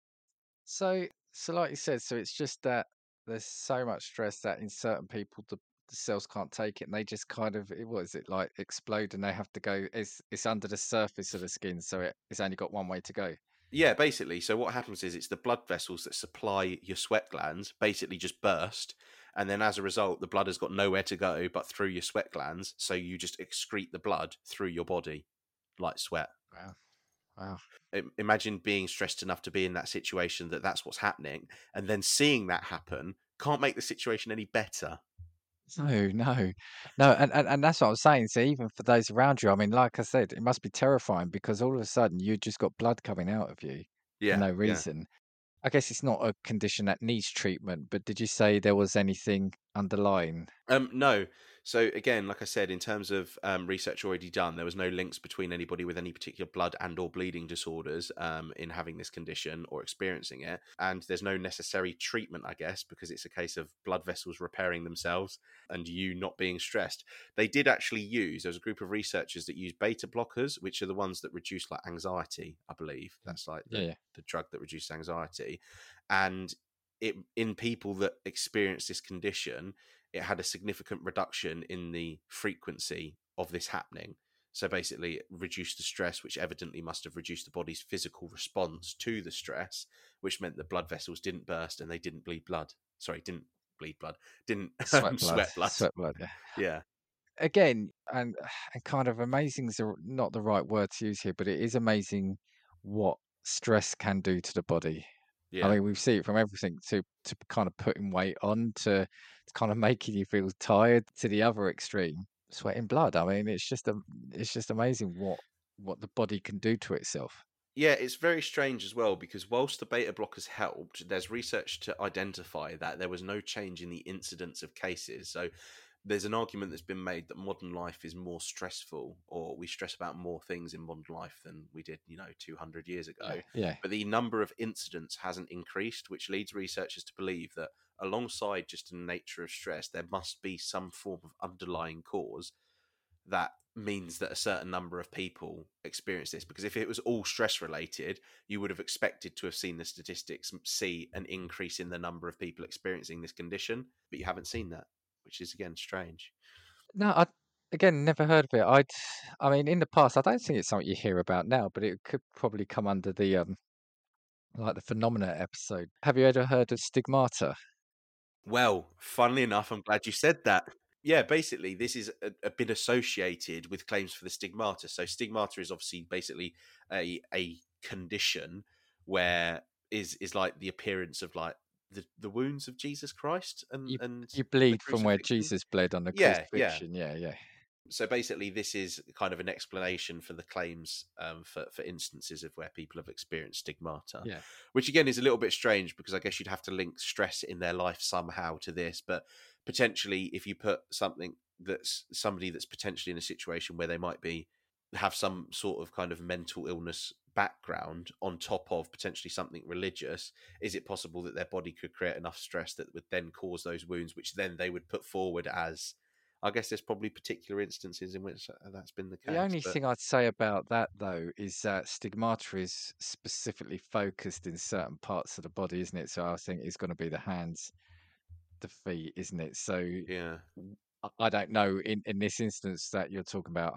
so like you said, so it's just that there's so much stress that in certain people the cells can't take it, and they just kind of what is it like explode, and they have to go. It's under the surface of the skin, so it's only got one way to go. Yeah, basically. So what happens is it's the blood vessels that supply your sweat glands basically just burst. And then as a result, the blood has got nowhere to go but through your sweat glands. So you just excrete the blood through your body like sweat. Wow. Wow. Imagine being stressed enough to be in that situation that that's what's happening. And then seeing that happen can't make the situation any better. No, no, no, and that's what I was saying. So even for those around you, I mean, like I said, it must be terrifying because all of a sudden you just got blood coming out of you for Yeah, no yeah. reason. I guess it's not a condition that needs treatment, but did you say there was anything underlying? No. So again, like I said, in terms of research already done, there was no links between anybody with any particular blood and or bleeding disorders in having this condition or experiencing it, and there's no necessary treatment, I guess, because it's a case of blood vessels repairing themselves and you not being stressed. They did actually use. There was a group of researchers that used beta blockers, which are the ones that reduce like anxiety. I believe Mm. that's like Yeah, yeah. the drug that reduces anxiety, and it in people that experience this condition, it had a significant reduction in the frequency of this happening. So basically, it reduced the stress, which evidently must have reduced the body's physical response to the stress, which meant that blood vessels didn't burst and they didn't bleed blood. Sorry, didn't bleed blood, didn't Sweat blood, sweat blood. sweat blood. Yeah. Yeah, Again, and kind of amazing is not the right word to use here, but it is amazing what stress can do to the body. I yeah. mean, we see it from everything to kind of putting weight on to kind of making you feel tired to the other extreme, sweating blood. I mean, it's just amazing what the body can do to itself. Yeah, it's very strange as well because whilst the beta blockers helped, there's research to identify that there was no change in the incidence of cases. So there's an argument that's been made that modern life is more stressful, or we stress about more things in modern life than we did, 200 years Yeah, ago. yeah. But the number of incidents hasn't increased, which leads researchers to believe that alongside just the nature of stress, there must be some form of underlying cause that means that a certain number of people experience this. Because if it was all stress related, you would have expected to have seen the statistics see an increase in the number of people experiencing this condition, but you haven't seen that, which is again strange. No, I again never heard of it. I mean, in the past, I don't think it's something you hear about now, but it could probably come under the like the phenomena episode. Have you ever heard of stigmata? Well, funnily enough, I'm glad you said that. Yeah, basically, this is a bit associated with claims for the stigmata. So, stigmata is obviously basically a condition where is like the appearance of like the wounds of Jesus Christ and You and you the bleed from where crucifixion. Jesus bled on the Yeah, yeah. crucifixion. Yeah, yeah. So basically, this is kind of an explanation for the claims for instances of where people have experienced stigmata, Yeah. which again is a little bit strange because I guess you'd have to link stress in their life somehow to this. But potentially, if you put somebody that's potentially in a situation where they might have some sort of kind of mental illness background on top of potentially something religious, is it possible that their body could create enough stress that would then cause those wounds, which then they would put forward as, I guess there's probably particular instances in which that's been the The case, only but thing I'd say about that, though, is that stigmata is specifically focused in certain parts of the body, isn't it? So I think it's going to be the hands, the feet, isn't it? So yeah. I don't know in this instance that you're talking about.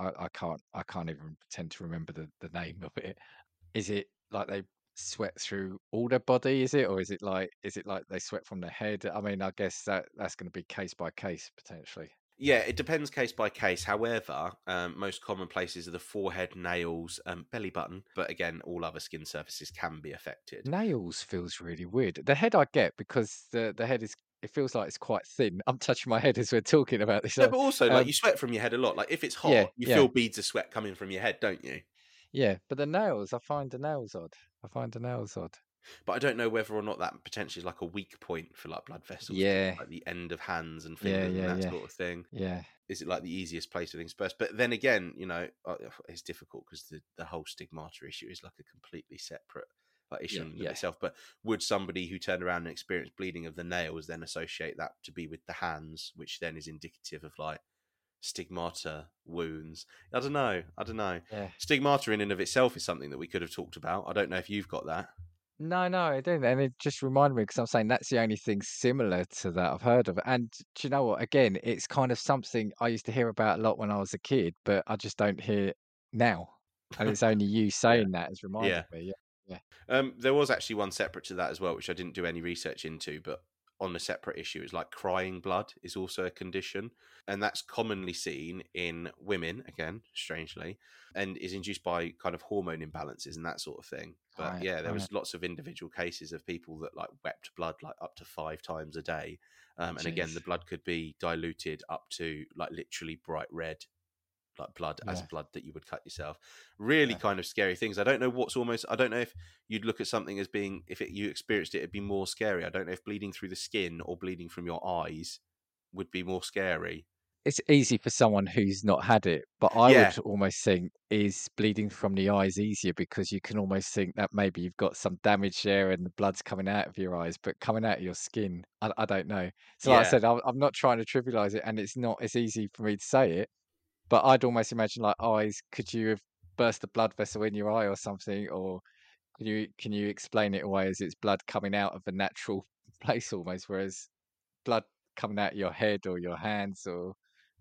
I can't even pretend to remember the name of it. Is it like they sweat through all their body? Is it, or is it like they sweat from their head? I mean, I guess that's going to be case by case potentially. Yeah, it depends case by case. However, most common places are the forehead, nails, belly button. But again, all other skin surfaces can be affected. Nails feels really weird. The head I get because the head is it feels like it's quite thin. I'm touching my head as we're talking about this. No, but also, like, you Um, sweat from your head a lot. Like, if it's yeah, hot, you yeah, feel beads of sweat coming from your head, don't you? yeah. But the nails, I find the nails odd. I find the nails odd. But I don't know whether or not that potentially is like a weak point for like blood vessels, Yeah, like the end of hands and yeah, fingers and yeah, that yeah, sort of thing. yeah. Is it like the easiest place for things burst? But then again, it's difficult because the whole stigmata issue is like a completely separate issue Yeah, in and of yeah. itself. But would somebody who turned around and experienced bleeding of the nails then associate that to be with the hands, which then is indicative of like stigmata wounds? I don't know. Yeah. Stigmata in and of itself is something that we could have talked about. I don't know if you've got that. No, no, I didn't. And it just reminded me because I'm saying that's the only thing similar to that I've heard of. And do you know what? Again, it's kind of something I used to hear about a lot when I was a kid, but I just don't hear now. And it's only you Yeah. saying that has Yeah. reminded me. Yeah, yeah. There was actually one separate to that as well, which I didn't do any research into, but on a separate issue, is like crying blood is also a condition, and that's commonly seen in women, again, strangely, and is induced by kind of hormone imbalances and that sort of thing. But Right, yeah, there right. was lots of individual cases of people that like wept blood like up to 5 times a day, and again, Jeez. the blood could be diluted up to like literally bright red, like blood as Yeah, blood that you would cut yourself. Really yeah. kind of scary things. I don't know I don't know if you'd look at something as being, if you experienced it, it'd be more scary. I don't know if bleeding through the skin or bleeding from your eyes would be more scary. It's easy for someone who's not had it, but I Yeah, would almost think is bleeding from the eyes easier because you can almost think that maybe you've got some damage there and the blood's coming out of your eyes, but coming out of your skin, I don't know. So like I yeah, said, I'm not trying to trivialize it, and it's not as easy for me to say it, but I'd almost imagine like eyes, could you have burst a blood vessel in your eye or something, or can you explain it away as it's blood coming out of a natural place almost, whereas blood coming out of your head or your hands or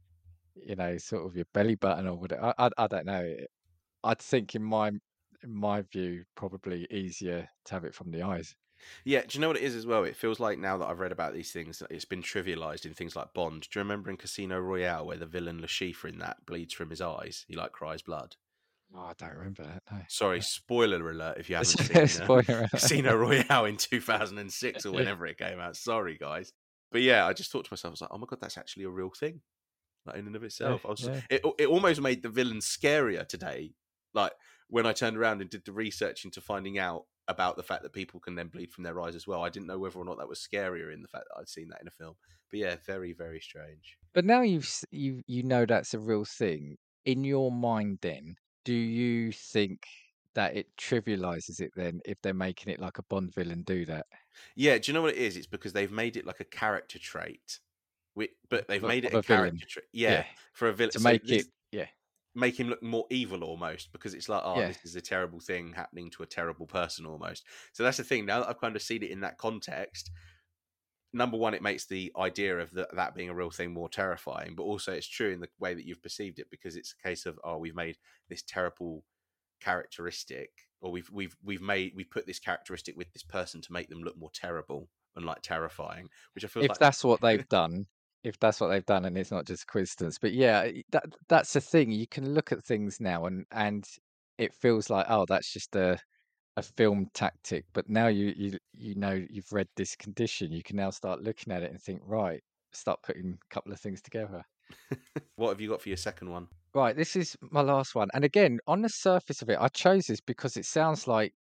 sort of your belly button or whatever. I don't know. I'd think in my view, probably easier to have it from the eyes. yeah. Do you know what it is as well? It feels like now that I've read about these things, that it's been trivialized in things like Bond. Do you remember in Casino Royale where the villain Le Chiffre in that bleeds from his eyes? He like cries blood. Oh, I don't remember that. No. Sorry, spoiler alert if you haven't It's seen spoiler. Casino Royale in 2006 or Yeah, whenever it came out. Sorry, guys. But yeah, I just thought to myself, I was like, oh my God, that's actually a real thing. Like in and of yeah, itself. yeah. It almost made the villain scarier today. Like when I turned around and did the research into finding out about the fact that people can then bleed from their eyes as well. I didn't know whether or not that was scarier in the fact that I'd seen that in a film. But yeah, very, very strange. But now you know that's a real thing. In your mind, then, do you think that it trivializes it then if they're making it like a Bond villain do that? Yeah, do you know what it is? It's because they've made it like a character trait. But they've made Of it a a villain? character trait. Yeah, Yeah, for a villain. to So make it. this Yeah, make him look more evil almost, because it's like, oh, yeah. this is a terrible thing happening to a terrible person almost. So that's the thing. Now that I've kind of seen it in that context, number one, it makes the idea of that being a real thing more terrifying, but also it's true in the way that you've perceived it, because it's a case of, oh, we've made this terrible characteristic, or we've put this characteristic with this person to make them look more terrible and like terrifying, which I feel If like, that's what they've done, if that's what they've done, and it's not just coincidence. But yeah, that's the thing. You can look at things now, and it feels like, oh, that's just a film tactic. But now you know you've read this condition, you can now start looking at it and think, right, start putting a couple of things together. What have you got for your second one? Right, this is my last one. And again, on the surface of it, I chose this because it sounds like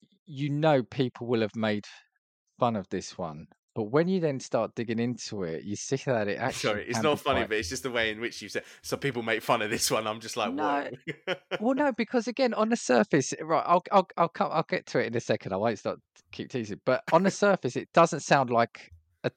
people will have made fun of this one. But when you then start digging into it, you see that it actually Sorry, it's can be not funny, quite. but it's just the way in which you said. Some people make fun of this one. I'm just like, No, whoa. well, no, because again, on the surface, right? I'll get to it in a second. I won't start keep teasing. But on the surface, it doesn't sound like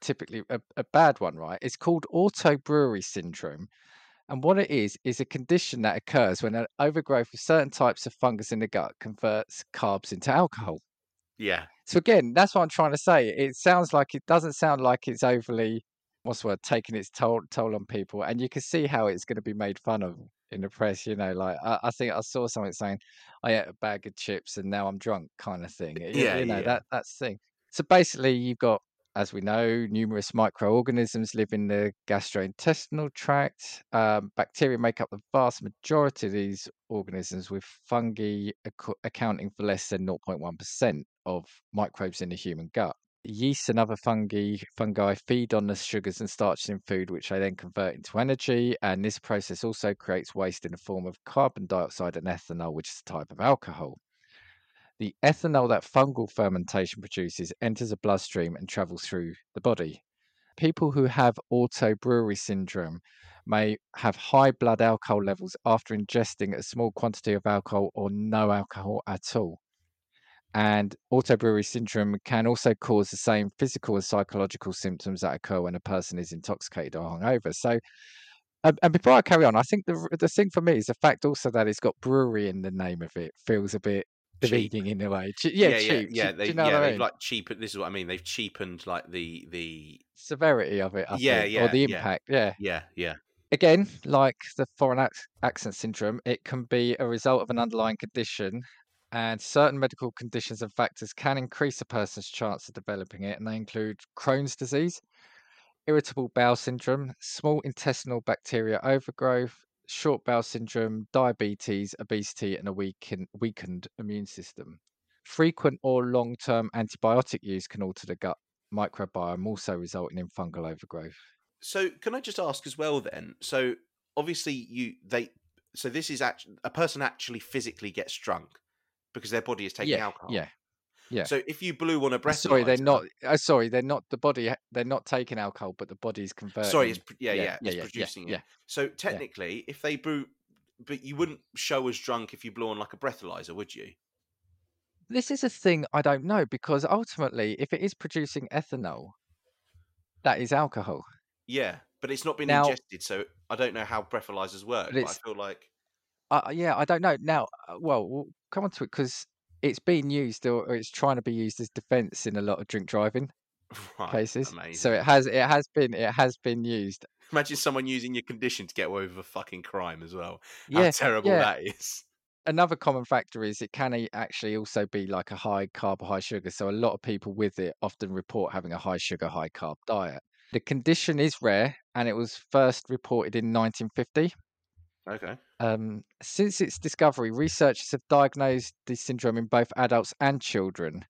a bad one, right? It's called auto-brewery syndrome. And what it is a condition that occurs when an overgrowth of certain types of fungus in the gut converts carbs into alcohol. Yeah. So again, that's what I'm trying to say. It doesn't sound like it's overly, what's the word, taking its toll on people. And you can see how it's going to be made fun of in the press. Like I think I saw something saying, I ate a bag of chips and now I'm drunk, kind of thing. Yeah, yeah. That's the thing. So basically, you've got, as we know, numerous microorganisms live in the gastrointestinal tract. Bacteria make up the vast majority of these organisms, with fungi accounting for less than 0.1% of microbes in the human gut. Yeast and other fungi feed on the sugars and starches in food, which they then convert into energy. And this process also creates waste in the form of carbon dioxide and ethanol, which is a type of alcohol. The ethanol that fungal fermentation produces enters the bloodstream and travels through the body. People who have auto-brewery syndrome may have high blood alcohol levels after ingesting a small quantity of alcohol or no alcohol at all. And auto-brewery syndrome can also cause the same physical and psychological symptoms that occur when a person is intoxicated or hungover. So, and before I carry on, I think the thing for me is the fact also that it's got brewery in the name of it feels a bit Cheap. demeaning in a way. Yeah, Yeah, cheap. yeah. Do you know what I They've mean? like cheapened. This is what I mean. They've cheapened like the. Severity of it, I Yeah, think, or yeah, the yeah, impact. Yeah. yeah, yeah. Again, like the foreign accent syndrome, it can be a result of an underlying condition, and certain medical conditions and factors can increase a person's chance of developing it, and they include Crohn's disease, irritable bowel syndrome, small intestinal bacteria overgrowth, short bowel syndrome, diabetes, obesity, and a weakened immune system. Frequent or long-term antibiotic use can alter the gut microbiome, also resulting in fungal overgrowth. So can I just ask as well then? So obviously so this is actually a person actually physically gets drunk because their body is taking Yeah, alcohol. yeah, yeah. So if you blew on a Sorry, they're not. breathalyzer, Sorry, they're not. The body, they're not taking alcohol, but the body's sorry, converting. yeah, Yeah, yeah, yeah, it's yeah, yeah, producing it. yeah, So yeah. technically, if they brew, but you wouldn't show as drunk if you blew on like a breathalyzer, would you? This is a thing I don't know, because ultimately, if it is producing ethanol, that is alcohol. Yeah, but it's not been Now, ingested, so I don't know how breathalyzers work. but But I it's feel like yeah, I don't know. Now, well, we'll come on to it because it's being used, or it's trying to be used as defense in a lot of drink driving right, cases. So amazing. it has been used. Imagine someone using your condition to get away with a fucking crime as well. How Yeah, terrible yeah. that is. Another common factor is it can actually also be like a high carb, high sugar. So a lot of people with it often report having a high sugar, high carb diet. The condition is rare, and it was first reported in 1950. Okay. Since its discovery, researchers have diagnosed this syndrome in both adults and children.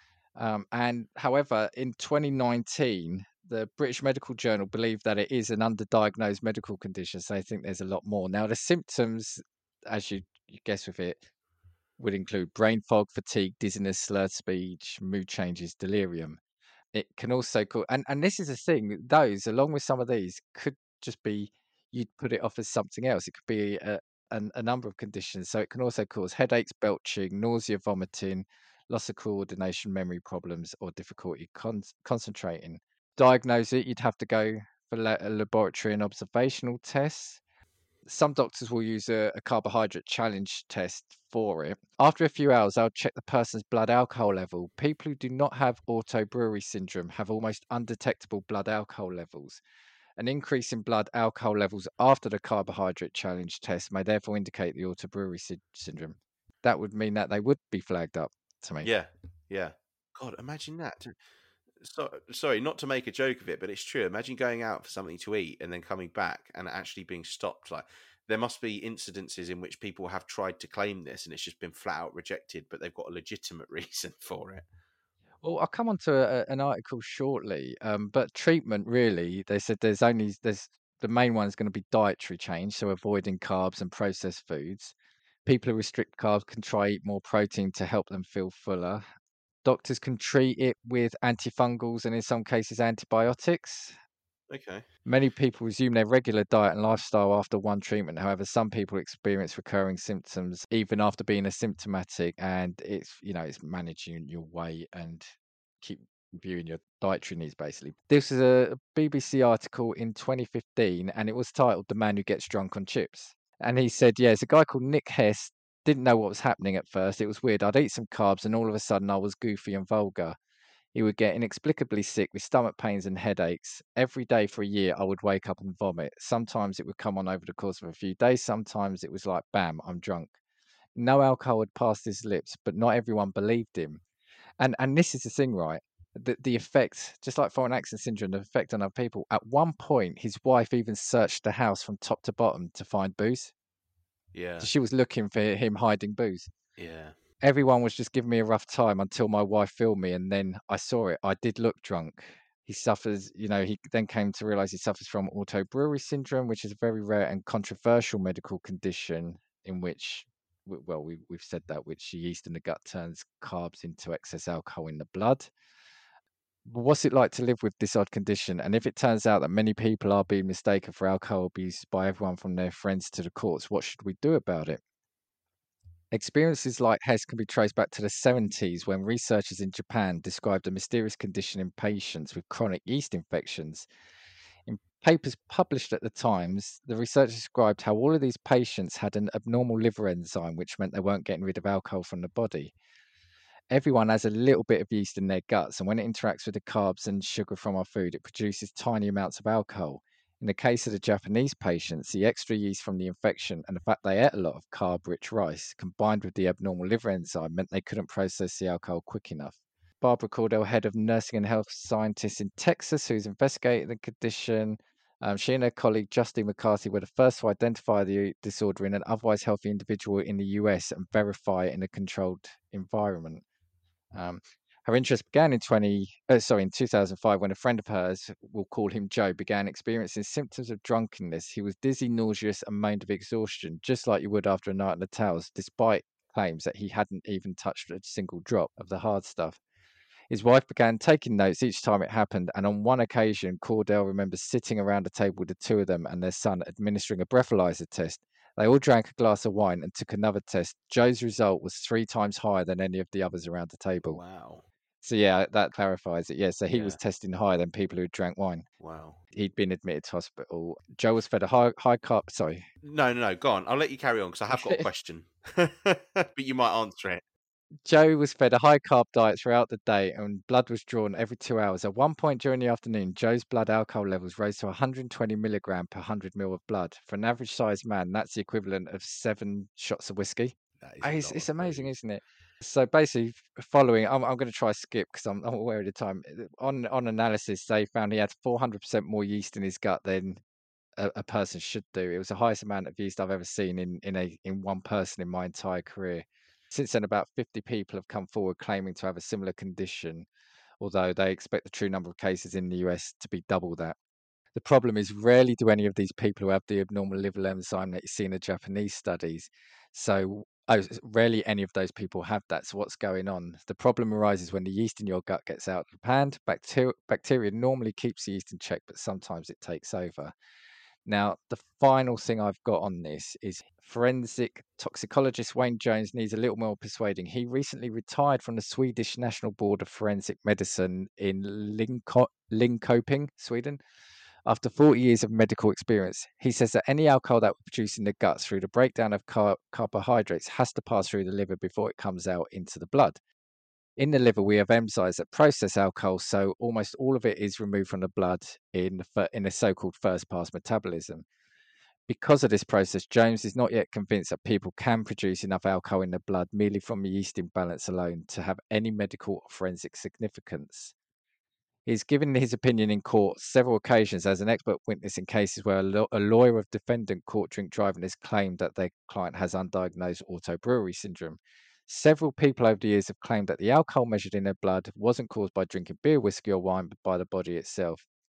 And however, in 2019, the British Medical Journal believed that it is an underdiagnosed medical condition. So I think there's a lot more. Now, the symptoms, as you guess with it, would include brain fog, fatigue, dizziness, slurred speech, mood changes, delirium. It can also cause, and this is a thing, those, along with some of these, could just be, you'd put it off as something else. It could be a number of conditions. So it can also cause headaches, belching, nausea, vomiting, loss of coordination, memory problems, or difficulty concentrating. Diagnose it, you'd have to go for laboratory and observational tests. Some doctors will use a carbohydrate challenge test for it. After a few hours, they'll check the person's blood alcohol level. People who do not have auto-brewery syndrome have almost undetectable blood alcohol levels. An increase in blood alcohol levels after the carbohydrate challenge test may therefore indicate the auto-brewery syndrome. That would mean that they would be flagged up to me. Yeah. Yeah. God, imagine that. So, sorry, not to make a joke of it, but it's true. Imagine going out for something to eat and then coming back and actually being stopped. Like, there must be incidences in which people have tried to claim this and it's just been flat out rejected, but they've got a legitimate reason for it. Well, I'll come on to an article shortly, but treatment really, they said there's the main one is going to be dietary change, so avoiding carbs and processed foods. People who restrict carbs can try eat more protein to help them feel fuller. Doctors can treat it with antifungals and in some cases antibiotics. Okay. Many people resume their regular diet and lifestyle after one treatment. However, some people experience recurring symptoms even after being asymptomatic, and it's managing your weight and keep reviewing your dietary needs basically. This is a BBC article in 2015 and it was titled "The Man Who Gets Drunk on Chips." And he said, yeah, it's a guy called Nick Hess. Didn't know what was happening at first. It was weird. I'd eat some carbs and all of a sudden I was goofy and vulgar. He would get inexplicably sick with stomach pains and headaches. Every day for a year, I would wake up and vomit. Sometimes it would come on over the course of a few days. Sometimes it was like, bam, I'm drunk. No alcohol had passed his lips, but not everyone believed him. And this is the thing, right? The effect, just like foreign accent syndrome, the effect on other people. At one point, his wife even searched the house from top to bottom to find booze. Yeah. So she was looking for him hiding booze. Yeah. Everyone was just giving me a rough time until my wife filmed me, and then I saw it. I did look drunk. He suffers, he then came to realize he suffers from autobrewery syndrome, which is a very rare and controversial medical condition in which, well, we've said that, which yeast in the gut turns carbs into excess alcohol in the blood. But what's it like to live with this odd condition? And if it turns out that many people are being mistaken for alcohol abuse by everyone from their friends to the courts, what should we do about it? Experiences like Hess can be traced back to the 70s when researchers in Japan described a mysterious condition in patients with chronic yeast infections. In papers published at the Times, the researchers described how all of these patients had an abnormal liver enzyme, which meant they weren't getting rid of alcohol from the body. Everyone has a little bit of yeast in their guts, and when it interacts with the carbs and sugar from our food, it produces tiny amounts of alcohol. In the case of the Japanese patients, the extra yeast from the infection and the fact they ate a lot of carb-rich rice, combined with the abnormal liver enzyme, meant they couldn't process the alcohol quick enough. Barbara Cordell, head of nursing and health scientists in Texas, who's investigated the condition, she and her colleague Justine McCarthy were the first to identify the disorder in an otherwise healthy individual in the US and verify it in a controlled environment. Her interest began in 2005 when a friend of hers, we'll call him Joe, began experiencing symptoms of drunkenness. He was dizzy, nauseous, and moaned of exhaustion, just like you would after a night on the towels, despite claims that he hadn't even touched a single drop of the hard stuff. His wife began taking notes each time it happened, and on one occasion, Cordell remembers sitting around a table with the two of them and their son administering a breathalyzer test. They all drank a glass of wine and took another test. Joe's result was 3 times higher than any of the others around the table. Wow. So yeah, that clarifies it. Yeah, so he Yeah. was testing higher than people who drank wine. Wow. He'd been admitted to hospital. Joe was fed a high carb. Sorry. No. Go on. I'll let you carry on because I have got a question, but you might answer it. Joe was fed a high carb diet throughout the day and blood was drawn every 2 hours. At one point during the afternoon, Joe's blood alcohol levels rose to 120 milligram per 100 ml of blood. For an average sized man, that's the equivalent of 7 shots of whiskey. That is a lot It's of amazing, booze. isn't it? So basically, following, I'm going to try skip because I'm aware of the time. On analysis, they found he had 400% more yeast in his gut than a person should do. It was the highest amount of yeast I've ever seen in one person in my entire career. Since then, about 50 people have come forward claiming to have a similar condition, although they expect the true number of cases in the US to be double that. The problem is rarely do any of these people who have the abnormal liver enzyme that you see in the Japanese studies. Rarely any of those people have that. So what's going on? The problem arises when the yeast in your gut gets out of hand. Bacteria normally keeps the yeast in check, but sometimes it takes over. Now, the final thing I've got on this is forensic toxicologist Wayne Jones needs a little more persuading. He recently retired from the Swedish National Board of Forensic Medicine in Linköping, Sweden. After 40 years of medical experience, he says that any alcohol that we produce in the guts through the breakdown of carbohydrates has to pass through the liver before it comes out into the blood. In the liver, we have enzymes that process alcohol, so almost all of it is removed from the blood in a so-called first-pass metabolism. Because of this process, Jones is not yet convinced that people can produce enough alcohol in the blood merely from yeast imbalance alone to have any medical or forensic significance. He's given his opinion in court several occasions as an expert witness in cases where a lawyer of defendant caught drink driving has claimed that their client has undiagnosed autobrewery syndrome. Several people over the years have claimed that the alcohol measured in their blood wasn't caused by drinking beer, whiskey, or wine, but by the body itself.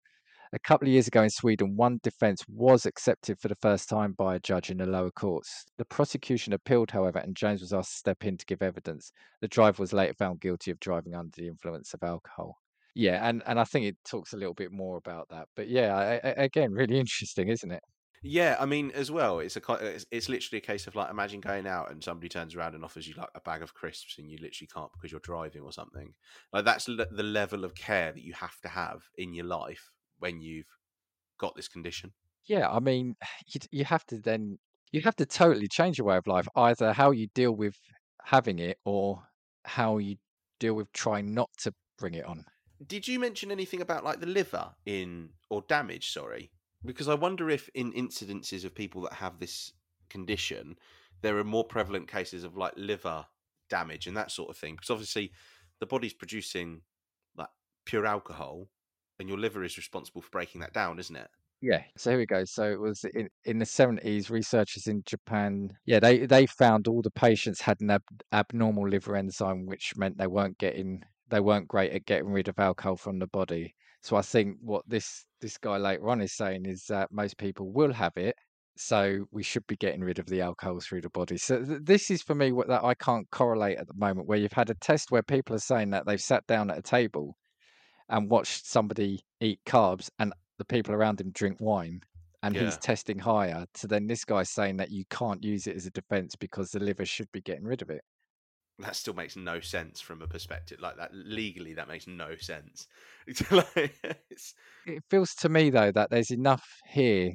A couple of years ago in Sweden, one defence was accepted for the first time by a judge in the lower courts. The prosecution appealed, however, and James was asked to step in to give evidence. The driver was later found guilty of driving under the influence of alcohol. Yeah, and I think it talks a little bit more about that. But yeah, again, really interesting, isn't it? Yeah, I mean, as well, it's literally a case of like, imagine going out and somebody turns around and offers you like a bag of crisps and you literally can't because you're driving or something. Like that's the level of care that you have to have in your life when you've got this condition. Yeah, I mean, you have to then you have to totally change your way of life, either how you deal with having it or how you deal with trying not to bring it on. Did you mention anything about like the liver in or damage? Sorry, because I wonder if in incidences of people that have this condition, there are more prevalent cases of like liver damage and that sort of thing. Because obviously, the body's producing like pure alcohol, and your liver is responsible for breaking that down, isn't it? Yeah, so here we go. So it was in the 70s, researchers in Japan, yeah, they found all the patients had an abnormal liver enzyme, which meant they weren't great at getting rid of alcohol from the body. So I think what this guy later on is saying is that most people will have it, so we should be getting rid of the alcohol through the body. So this is for me what that I can't correlate at the moment, where you've had a test where people are saying that they've sat down at a table and watched somebody eat carbs and the people around him drink wine and he's Yeah, testing higher, to then this guy's saying that you can't use it as a defense because the liver should be getting rid of it. that still makes no sense from a perspective like that. Legally, that makes no sense. It's like, It feels to me though that there's enough here,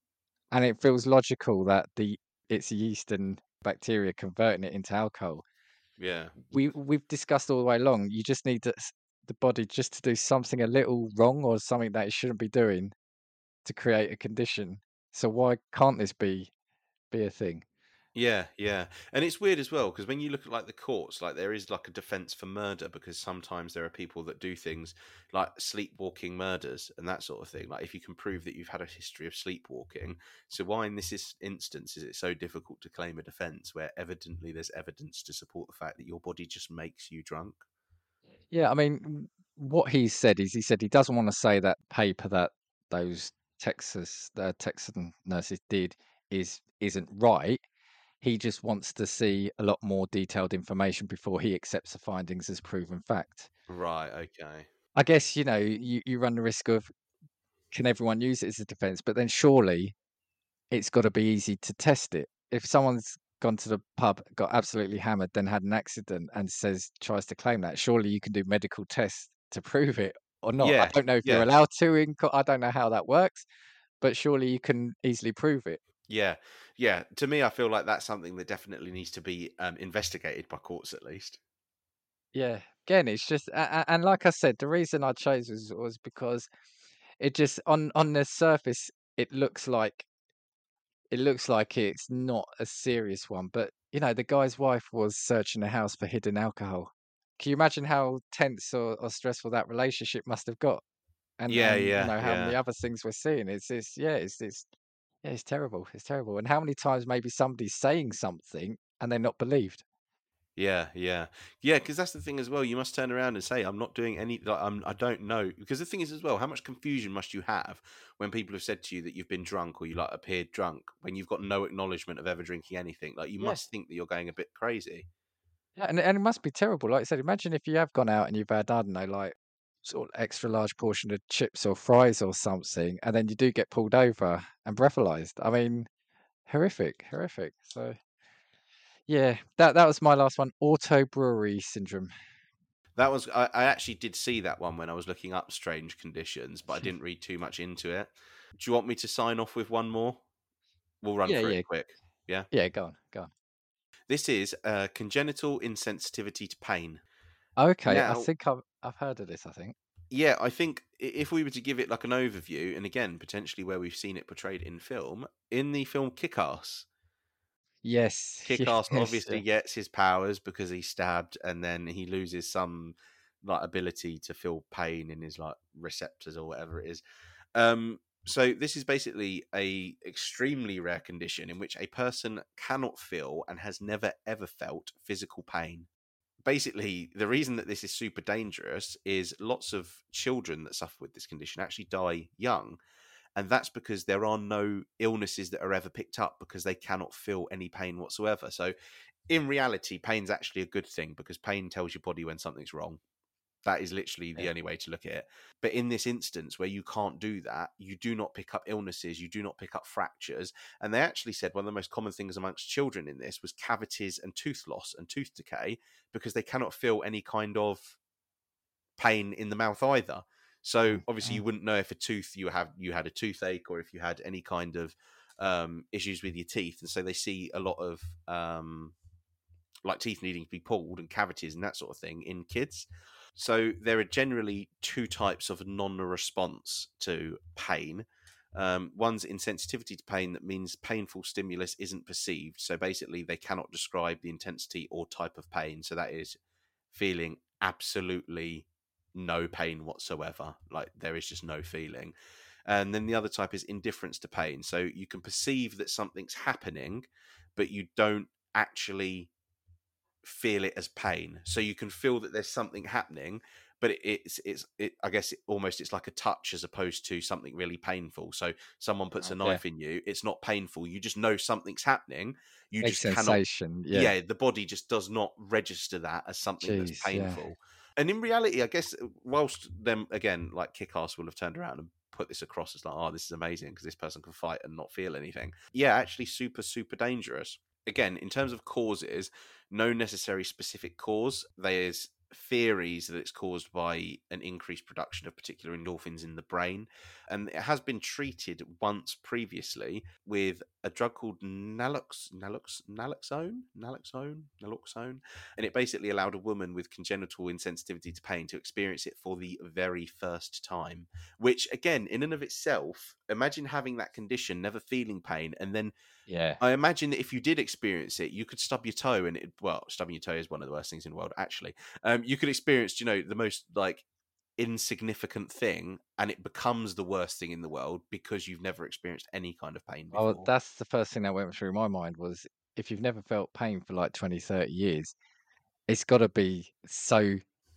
and it feels logical that it's yeast and bacteria converting it into alcohol. yeah. We've discussed all the way along. You just need the body just to do something a little wrong or something that it shouldn't be doing to create a condition. So why can't this be a thing? Yeah, yeah. And it's weird as well because when you look at like the courts, like there is like a defense for murder because sometimes there are people that do things like sleepwalking murders and that sort of thing. Like if you can prove that you've had a history of sleepwalking, so why in instance is it so difficult to claim a defense where evidently there's evidence to support the fact that your body just makes you drunk? Yeah, I mean, what he said is he said he doesn't want to say that paper that those Texan nurses did isn't right. He just wants to see a lot more detailed information before he accepts the findings as proven fact. Right, okay. I guess, you run the risk of, can everyone use it as a defense? But then surely it's got to be easy to test it. If someone's gone to the pub, got absolutely hammered, then had an accident and tries to claim that, surely you can do medical tests to prove it or not. I Yeah, don't know if you're yeah. allowed to I don't know how that works, but surely you can easily prove it. Yeah, yeah. To me, I feel like that's something that definitely needs to be investigated by courts, at least. Yeah. Again, it's just and like I said, the reason I chose was because it just on the surface it looks like it's not a serious one, but the guy's wife was searching the house for hidden alcohol. Can you imagine how tense or stressful that relationship must have got? Yeah, And yeah, how many yeah. other things we're seeing. It's terrible. It's terrible. And how many times maybe somebody's saying something and they're not believed? Yeah, yeah, yeah. Because that's the thing as well. You must turn around and say, "I'm not doing any. Like, I don't know." Because the thing is as well, how much confusion must you have when people have said to you that you've been drunk or you like appeared drunk when you've got no acknowledgement of ever drinking anything? Like you Yeah. must think that you're going a bit crazy. Yeah, and it must be terrible. Like I said, imagine if you have gone out and you've had, I don't know, like sort of extra large portion of chips or fries or something, and then you do get pulled over and breathalyzed. I mean, horrific, horrific. So yeah, that was my last one. Auto brewery syndrome. That was I actually did see that one when I was looking up strange conditions, but I didn't read too much into it. Do you want me to sign off with one more? We'll run Yeah, through it yeah, quick. Yeah. yeah. Go on, go on. This is congenital insensitivity to pain. Okay, I Now, think I've heard of this. I think. yeah, I think if we were to give it like an overview, and again, potentially where we've seen it portrayed in the film Kick-Ass, Yes, Kick-Ass yes, obviously gets his powers because he's stabbed, and then he loses some like ability to feel pain in his like receptors or whatever it is. So this is basically a extremely rare condition in which a person cannot feel and has never ever felt physical pain. basically, the reason that this is super dangerous is lots of children that suffer with this condition actually die young. And that's because there are no illnesses that are ever picked up because they cannot feel any pain whatsoever. So, in reality, pain's actually a good thing because pain tells your body when something's wrong. That is literally the Yeah. only way to look at it. But in this instance where you can't do that, you do not pick up illnesses, you do not pick up fractures. And they actually said one of the most common things amongst children in this was cavities and tooth loss and tooth decay because they cannot feel any kind of pain in the mouth either. So obviously you wouldn't know if you had a toothache or if you had any kind of issues with your teeth. And so they see a lot of like teeth needing to be pulled and cavities and that sort of thing in kids. So there are generally two types of non-response to pain. One's insensitivity to pain, that means painful stimulus isn't perceived. So basically, they cannot describe the intensity or type of pain. So that is feeling absolutely no pain whatsoever. Like there is just no feeling. And then the other type is indifference to pain. So you can perceive that something's happening, but you don't actually feel it as pain. So you can feel that there's something happening, but I guess it's like a touch as opposed to something really painful. So someone puts a Okay. knife in you, it's not painful. You just know something's happening. You Big just cannot. sensation. Yeah. The body just does not register that as something that's Jeez. Yeah. painful. And in reality, I guess whilst them again, like Kick-Ass will have turned around and put this across as like, oh, this is amazing because this person can fight and not feel anything. Yeah, actually super, super dangerous. Again, in terms of causes, no necessary specific cause. There's theories that it's caused by an increased production of particular endorphins in the brain. And it has been treated once previously with a drug called naloxone. And it basically allowed a woman with congenital insensitivity to pain to experience it for the very first time. Which, again, in and of itself, imagine having that condition, never feeling pain, and then Yeah. I imagine that if you did experience it, you could stub your toe, and stubbing your toe is one of the worst things in the world, actually. You could experience, the most like insignificant thing, and it becomes the worst thing in the world because you've never experienced any kind of pain Oh, before. that's the first thing that went through my mind was if you've never felt pain for like 20, 30 years, it's got to be so,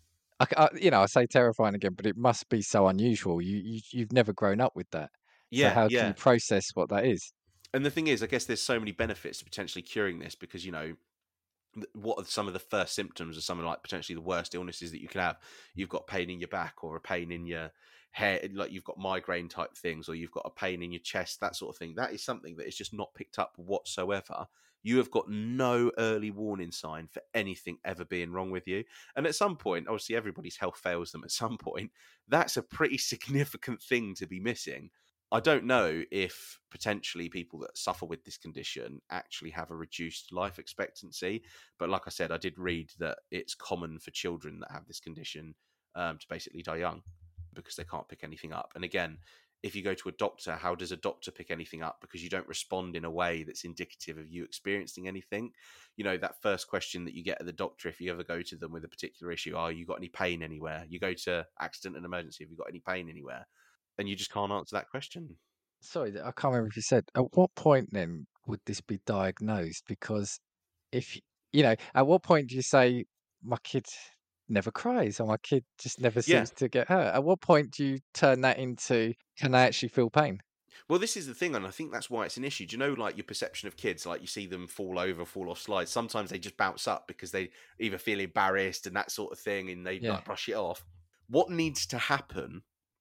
I say terrifying again, but it must be so unusual. You've never grown up with that. So Yeah, how can yeah. you process what that is? And the thing is, I guess there's so many benefits to potentially curing this because, what are some of the first symptoms of something like potentially the worst illnesses that you can have? You've got pain in your back or a pain in your head, like you've got migraine type things, or you've got a pain in your chest, that sort of thing. That is something that is just not picked up whatsoever. You have got no early warning sign for anything ever being wrong with you. And at some point, obviously everybody's health fails them at some point. That's a pretty significant thing to be missing. I don't know if potentially people that suffer with this condition actually have a reduced life expectancy. But like I said, I did read that it's common for children that have this condition to basically die young because they can't pick anything up. And again, if you go to a doctor, how does a doctor pick anything up? Because you don't respond in a way that's indicative of you experiencing anything. That first question that you get at the doctor, if you ever go to them with a particular issue, oh, you got any pain anywhere? You go to accident and emergency, have you got any pain anywhere? And you just can't answer that question. Sorry, I can't remember if you said at what point then would this be diagnosed? Because if at what point do you say my kid never cries or my kid just never Yeah. seems to get hurt? At what point do you turn that into can they actually feel pain? Well, this is the thing, and I think that's why it's an issue. Do you know, like your perception of kids, like you see them fall over, fall off slides. Sometimes they just bounce up because they either feel embarrassed and that sort of thing, and they Yeah. like brush it off. What needs to happen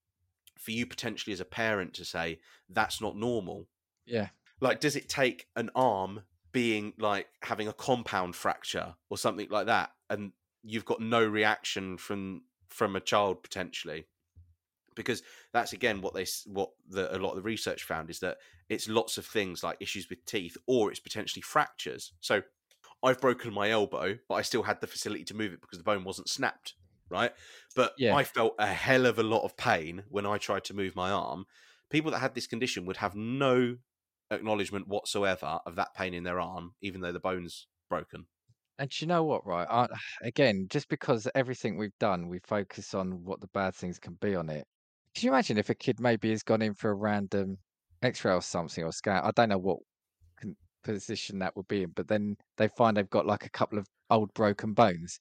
for you potentially as a parent to say that's not normal? Yeah. Like, does it take an arm being like having a compound fracture or something like that, and you've got no reaction from a child potentially? Because that's again a lot of the research found is that it's lots of things like issues with teeth or it's potentially fractures. So I've broken my elbow, but I still had the facility to move it because the bone wasn't snapped, right? But Yeah. I felt a hell of a lot of pain when I tried to move my arm. People that had this condition would have no acknowledgement whatsoever of that pain in their arm, even though the bone's broken. And do you know what, right? Again, just because everything we've done, we focus on what the bad things can be on it. Can you imagine if a kid maybe has gone in for a random X-ray or something or scan? I don't know what position that would be in, but then they find they've got like a couple of old broken bones.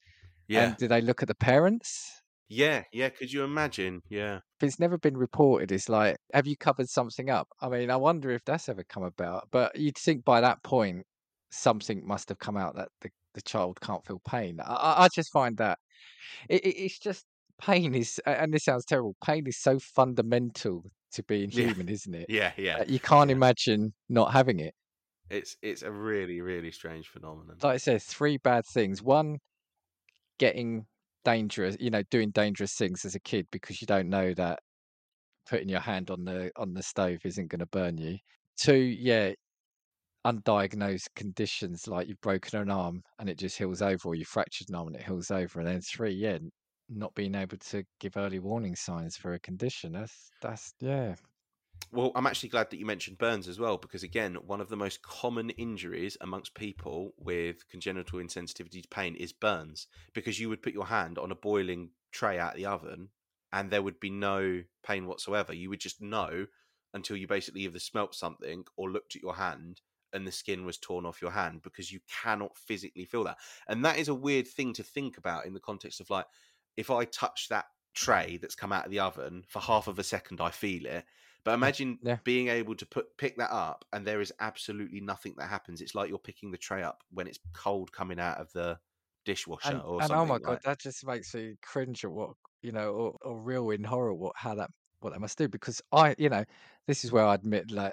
Yeah. And do they look at the parents? Yeah. Yeah. Could you imagine? Yeah. If it's never been reported, it's like, have you covered something up? I mean, I wonder if that's ever come about. But you'd think by that point, something must have come out that the child can't feel pain. I just find that it's just pain is, and this sounds terrible, pain is so fundamental to being Yeah. human, isn't it? Yeah. Yeah. That you can't Yeah. imagine not having it. It's a really, really strange phenomenon. Like I said, three bad things. One, getting dangerous, doing dangerous things as a kid because you don't know that putting your hand on the stove isn't going to burn you. Two, yeah, undiagnosed conditions like you've broken an arm and it just heals over, or you fractured an arm and it heals over. And then three, yeah, not being able to give early warning signs for a condition. That's yeah. Well, I'm actually glad that you mentioned burns as well, because again, one of the most common injuries amongst people with congenital insensitivity to pain is burns, because you would put your hand on a boiling tray out of the oven and there would be no pain whatsoever. You would just know until you basically either smelt something or looked at your hand and the skin was torn off your hand, because you cannot physically feel that. And that is a weird thing to think about in the context of, like, if I touch that tray that's come out of the oven for half of a second, I feel it. But imagine Yeah. being able to pick that up and there is absolutely nothing that happens. It's like you're picking the tray up when it's cold coming out of the dishwasher or And oh my something. god, Like, that just makes me cringe at what or real in horror what they must do, because this is where I admit, like,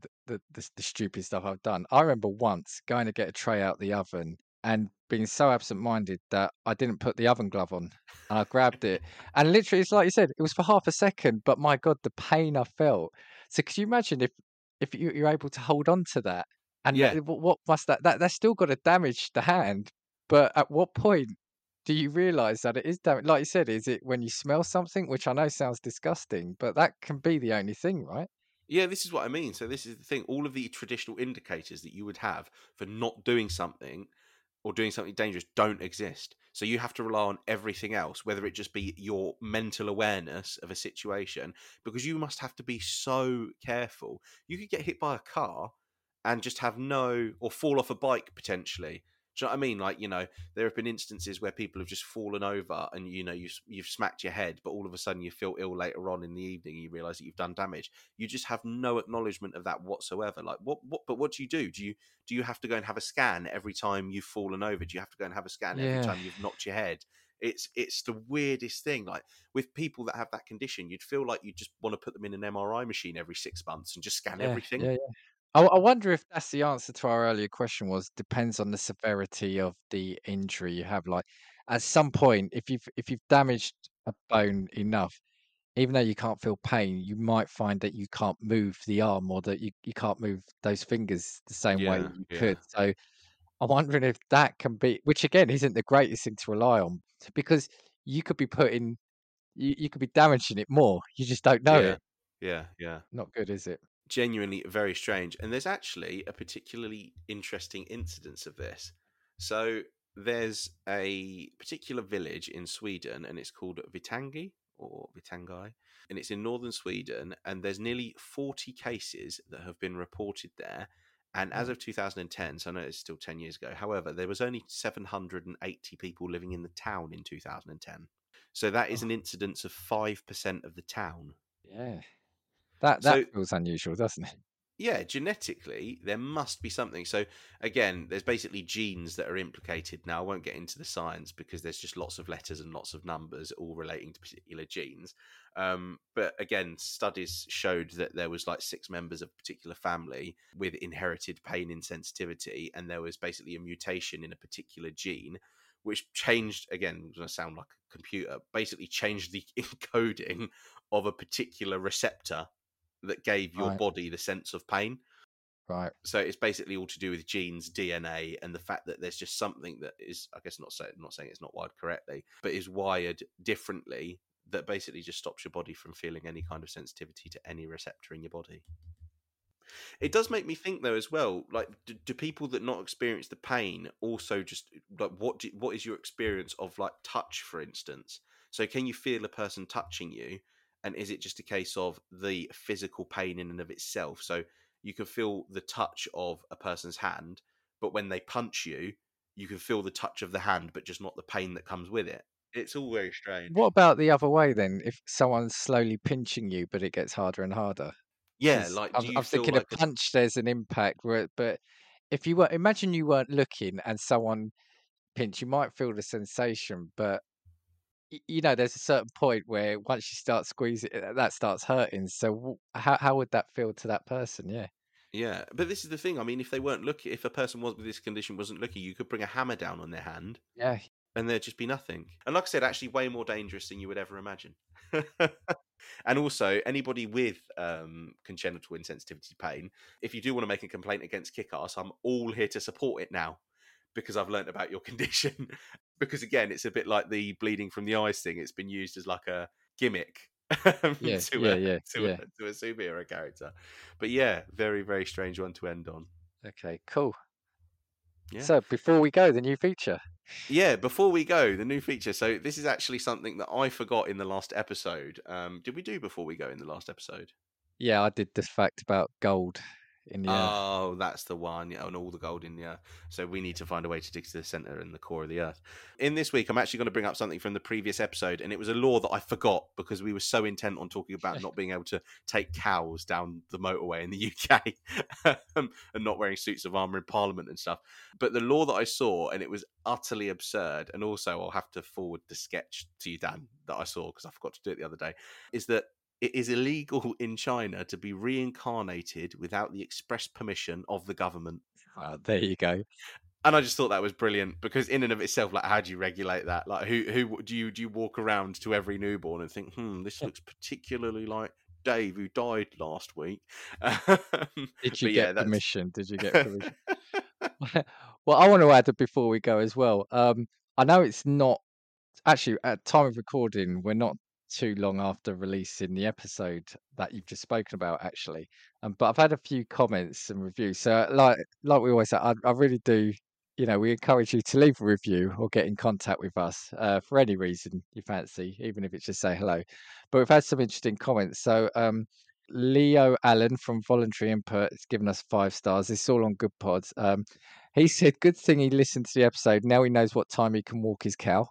the stupid stuff I've done. I remember once going to get a tray out the oven and being so absent-minded that I didn't put the oven glove on, and I grabbed it, and literally, it's like you said, it was for half a second, but my god, the pain I felt. So could you imagine if you're able to hold on to that, and yeah, what must that's still got to damage the hand, but at what point do you realise that it is damage? Like you said, is it when you smell something, which I know sounds disgusting, but that can be the only thing, right? yeah, this is what I mean. So this is the thing. All of the traditional indicators that you would have for not doing something or doing something dangerous don't exist. So you have to rely on everything else, whether it just be your mental awareness of a situation, because you must have to be so careful. You could get hit by a car and just have no, or fall off a bike potentially. Do you know what I mean? Like, there have been instances where people have just fallen over and, you've smacked your head, but all of a sudden you feel ill later on in the evening and you realize that you've done damage. You just have no acknowledgement of that whatsoever. Like, but what do you do? Do you have to go and have a scan every time you've fallen over? Do you have to go and have a scan every Yeah, time you've knocked your head? It's the weirdest thing. Like, with people that have that condition, you'd feel like you just want to put them in an MRI machine every 6 months and just scan yeah, everything. yeah, yeah. I wonder if that's the answer to our earlier question, was depends on the severity of the injury you have. Like, at some point, if you've damaged a bone enough, even though you can't feel pain, you might find that you can't move the arm, or that you can't move those fingers the same way Yeah, you yeah. could. So I'm wondering if that can be, which again isn't the greatest thing to rely on, because you could be you could be damaging it more. You just don't know Yeah, it. yeah, yeah. Not good, is it? Genuinely very strange. And there's actually a particularly interesting incidence of this. So there's a particular village in Sweden, and it's called Vitangi or Vitangai, and it's in northern Sweden. And there's nearly 40 cases that have been reported there. And as Oh, of 2010, so I know it's still 10 years ago, however, there was only 780 people living in the town in 2010. So that is oh, an incidence of 5% of the town. yeah. That So feels unusual, doesn't it? yeah, genetically, there must be something. So, again, there's basically genes that are implicated. Now, I won't get into the science because there's just lots of letters and lots of numbers all relating to particular genes. But again, studies showed that there was like 6 members of a particular family with inherited pain insensitivity, and there was basically a mutation in a particular gene, which changed, again, going to sound like a computer, basically changed the encoding of a particular receptor that gave your Right, body the sense of pain. right. So it's basically all to do with genes, DNA, and the fact that there's just something that is, I guess, not saying it's not wired correctly, but is wired differently, that basically just stops your body from feeling any kind of sensitivity to any receptor in your body. It does make me think though as well, like, do people that not experience the pain also just, like, what is your experience of, like, touch, for instance? So can you feel a person touching you, and is it just a case of the physical pain in and of itself? So you can feel the touch of a person's hand, but when they punch you, you can feel the touch of the hand, but just not the pain that comes with it. It's all very strange. What about the other way then? If someone's slowly pinching you, but it gets harder and harder? Yeah, 'Cause like, I'm do you I'm feel thinking a like a punch, there's an impact, but if you were imagine you weren't looking and someone pinched, you might feel the sensation, but there's a certain point where once you start squeezing, that starts hurting. So how would that feel to that person? Yeah. Yeah, but this is the thing. I mean, if they weren't looking, if a person was with this condition wasn't looking, you could bring a hammer down on their hand Yeah. and there'd just be nothing. And like I said, actually way more dangerous than you would ever imagine. And also, anybody with congenital insensitivity pain, if you do want to make a complaint against Kick-Ass, I'm all here to support it now because I've learned about your condition. Because again, it's a bit like the bleeding from the eyes thing. It's been used as like a gimmick Yeah. to Yeah. a superhero character. But yeah, very, very strange one to end on. Okay, cool. Yeah. So before we go, the new feature. Yeah, before we go, the new feature. So this is actually something that I forgot in the last episode. Did we do before we go in the last episode? Yeah, I did this fact about gold in the earth. Oh, that's the one. Yeah, and all the gold in the earth. So we need to find a way to dig to the center and the core of the earth. In this week, I'm actually going to bring up something from the previous episode, and it was a law that I forgot because we were so intent on talking about not being able to take cows down the motorway in the UK and not wearing suits of armor in Parliament and stuff. But the law that I saw, and it was utterly absurd, and also I'll have to forward the sketch to you, Dan, that I saw because I forgot to do it the other day, is that it is illegal in China to be reincarnated without the express permission of the government. There you go. And I just thought that was brilliant because in and of itself, like, how do you regulate that? Like, who do you walk around to every newborn and think, this looks particularly like Dave who died last week? Did you get permission? Did you get permission? Well, I want to add before we go as well. I know it's not actually at time of recording, we're not too long after releasing the episode that you've just spoken about, actually. But I've had a few comments and reviews. So, like we always say, I really do. We encourage you to leave a review or get in contact with us for any reason you fancy, even if it's just say hello. But we've had some interesting comments. So, Leo Allen from Voluntary Input has given us 5 stars. It's all on Good Pods. He said, "Good thing he listened to the episode. Now he knows what time he can walk his cow."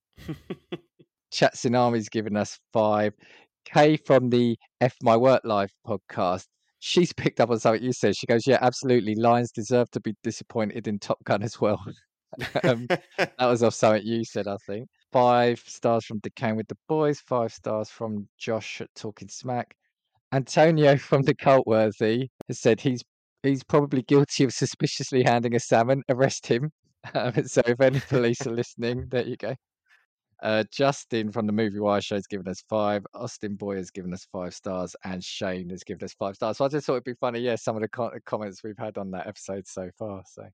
Chat Tsunami's given us 5. Kay from the F My Work Life podcast, she's picked up on something you said. She goes, "Yeah, absolutely. Lions deserve to be disappointed in Top Gun as well." That was off something you said, I think. 5 stars from Decaying with the Boys. 5 stars from Josh at Talking Smack. Antonio from the Cultworthy has said he's probably guilty of suspiciously handing a salmon. Arrest him. So if any police are listening, there you go. Justin from the Movie Wire Show has given us 5. Austin Boy has given us 5 stars, and Shane has given us 5 stars. So I just thought it'd be funny, some of the comments we've had on that episode so far. So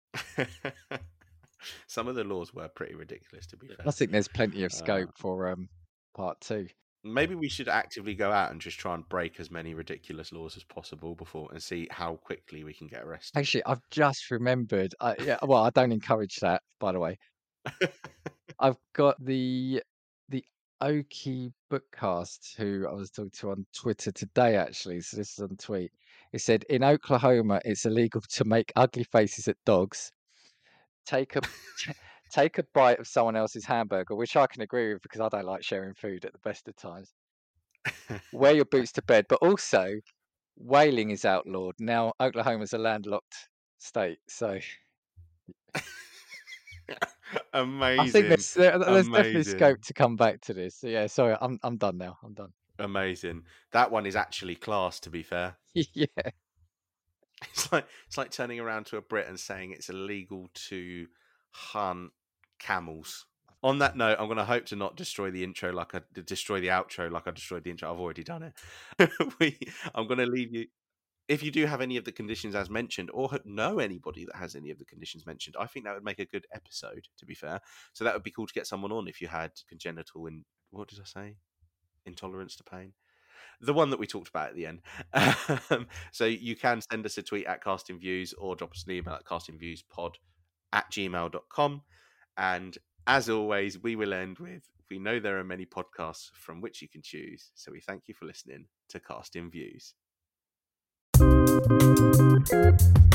some of the laws were pretty ridiculous, to be fair. I think there's plenty of scope for part 2. Maybe we should actively go out and just try and break as many ridiculous laws as possible before and see how quickly we can get arrested. Actually, I've just remembered. Well, I don't encourage that, by the way. I've got the Oki Bookcast, who I was talking to on Twitter today, actually. So this is on tweet. It said, in Oklahoma, it's illegal to make ugly faces at dogs, take a bite of someone else's hamburger, which I can agree with because I don't like sharing food at the best of times. Wear your boots to bed, but also whaling is outlawed. Now, Oklahoma's a landlocked state, so... Amazing. I think there's definitely scope to come back to this. So yeah, sorry, I'm done now. I'm done. Amazing. That one is actually class, to be fair. Yeah. It's like turning around to a Brit and saying it's illegal to hunt camels. On that note, I'm going to hope to not destroy the outro like I destroyed the intro. I've already done it. I'm going to leave you. If you do have any of the conditions as mentioned, or know anybody that has any of the conditions mentioned, I think that would make a good episode, to be fair. So that would be cool to get someone on if you had congenital what did I say? Intolerance to pain. The one that we talked about at the end. So you can send us a tweet at Casting Views or drop us an email at castingviewspod@gmail.com. And as always, we will end with, we know there are many podcasts from which you can choose. So we thank you for listening to Casting Views.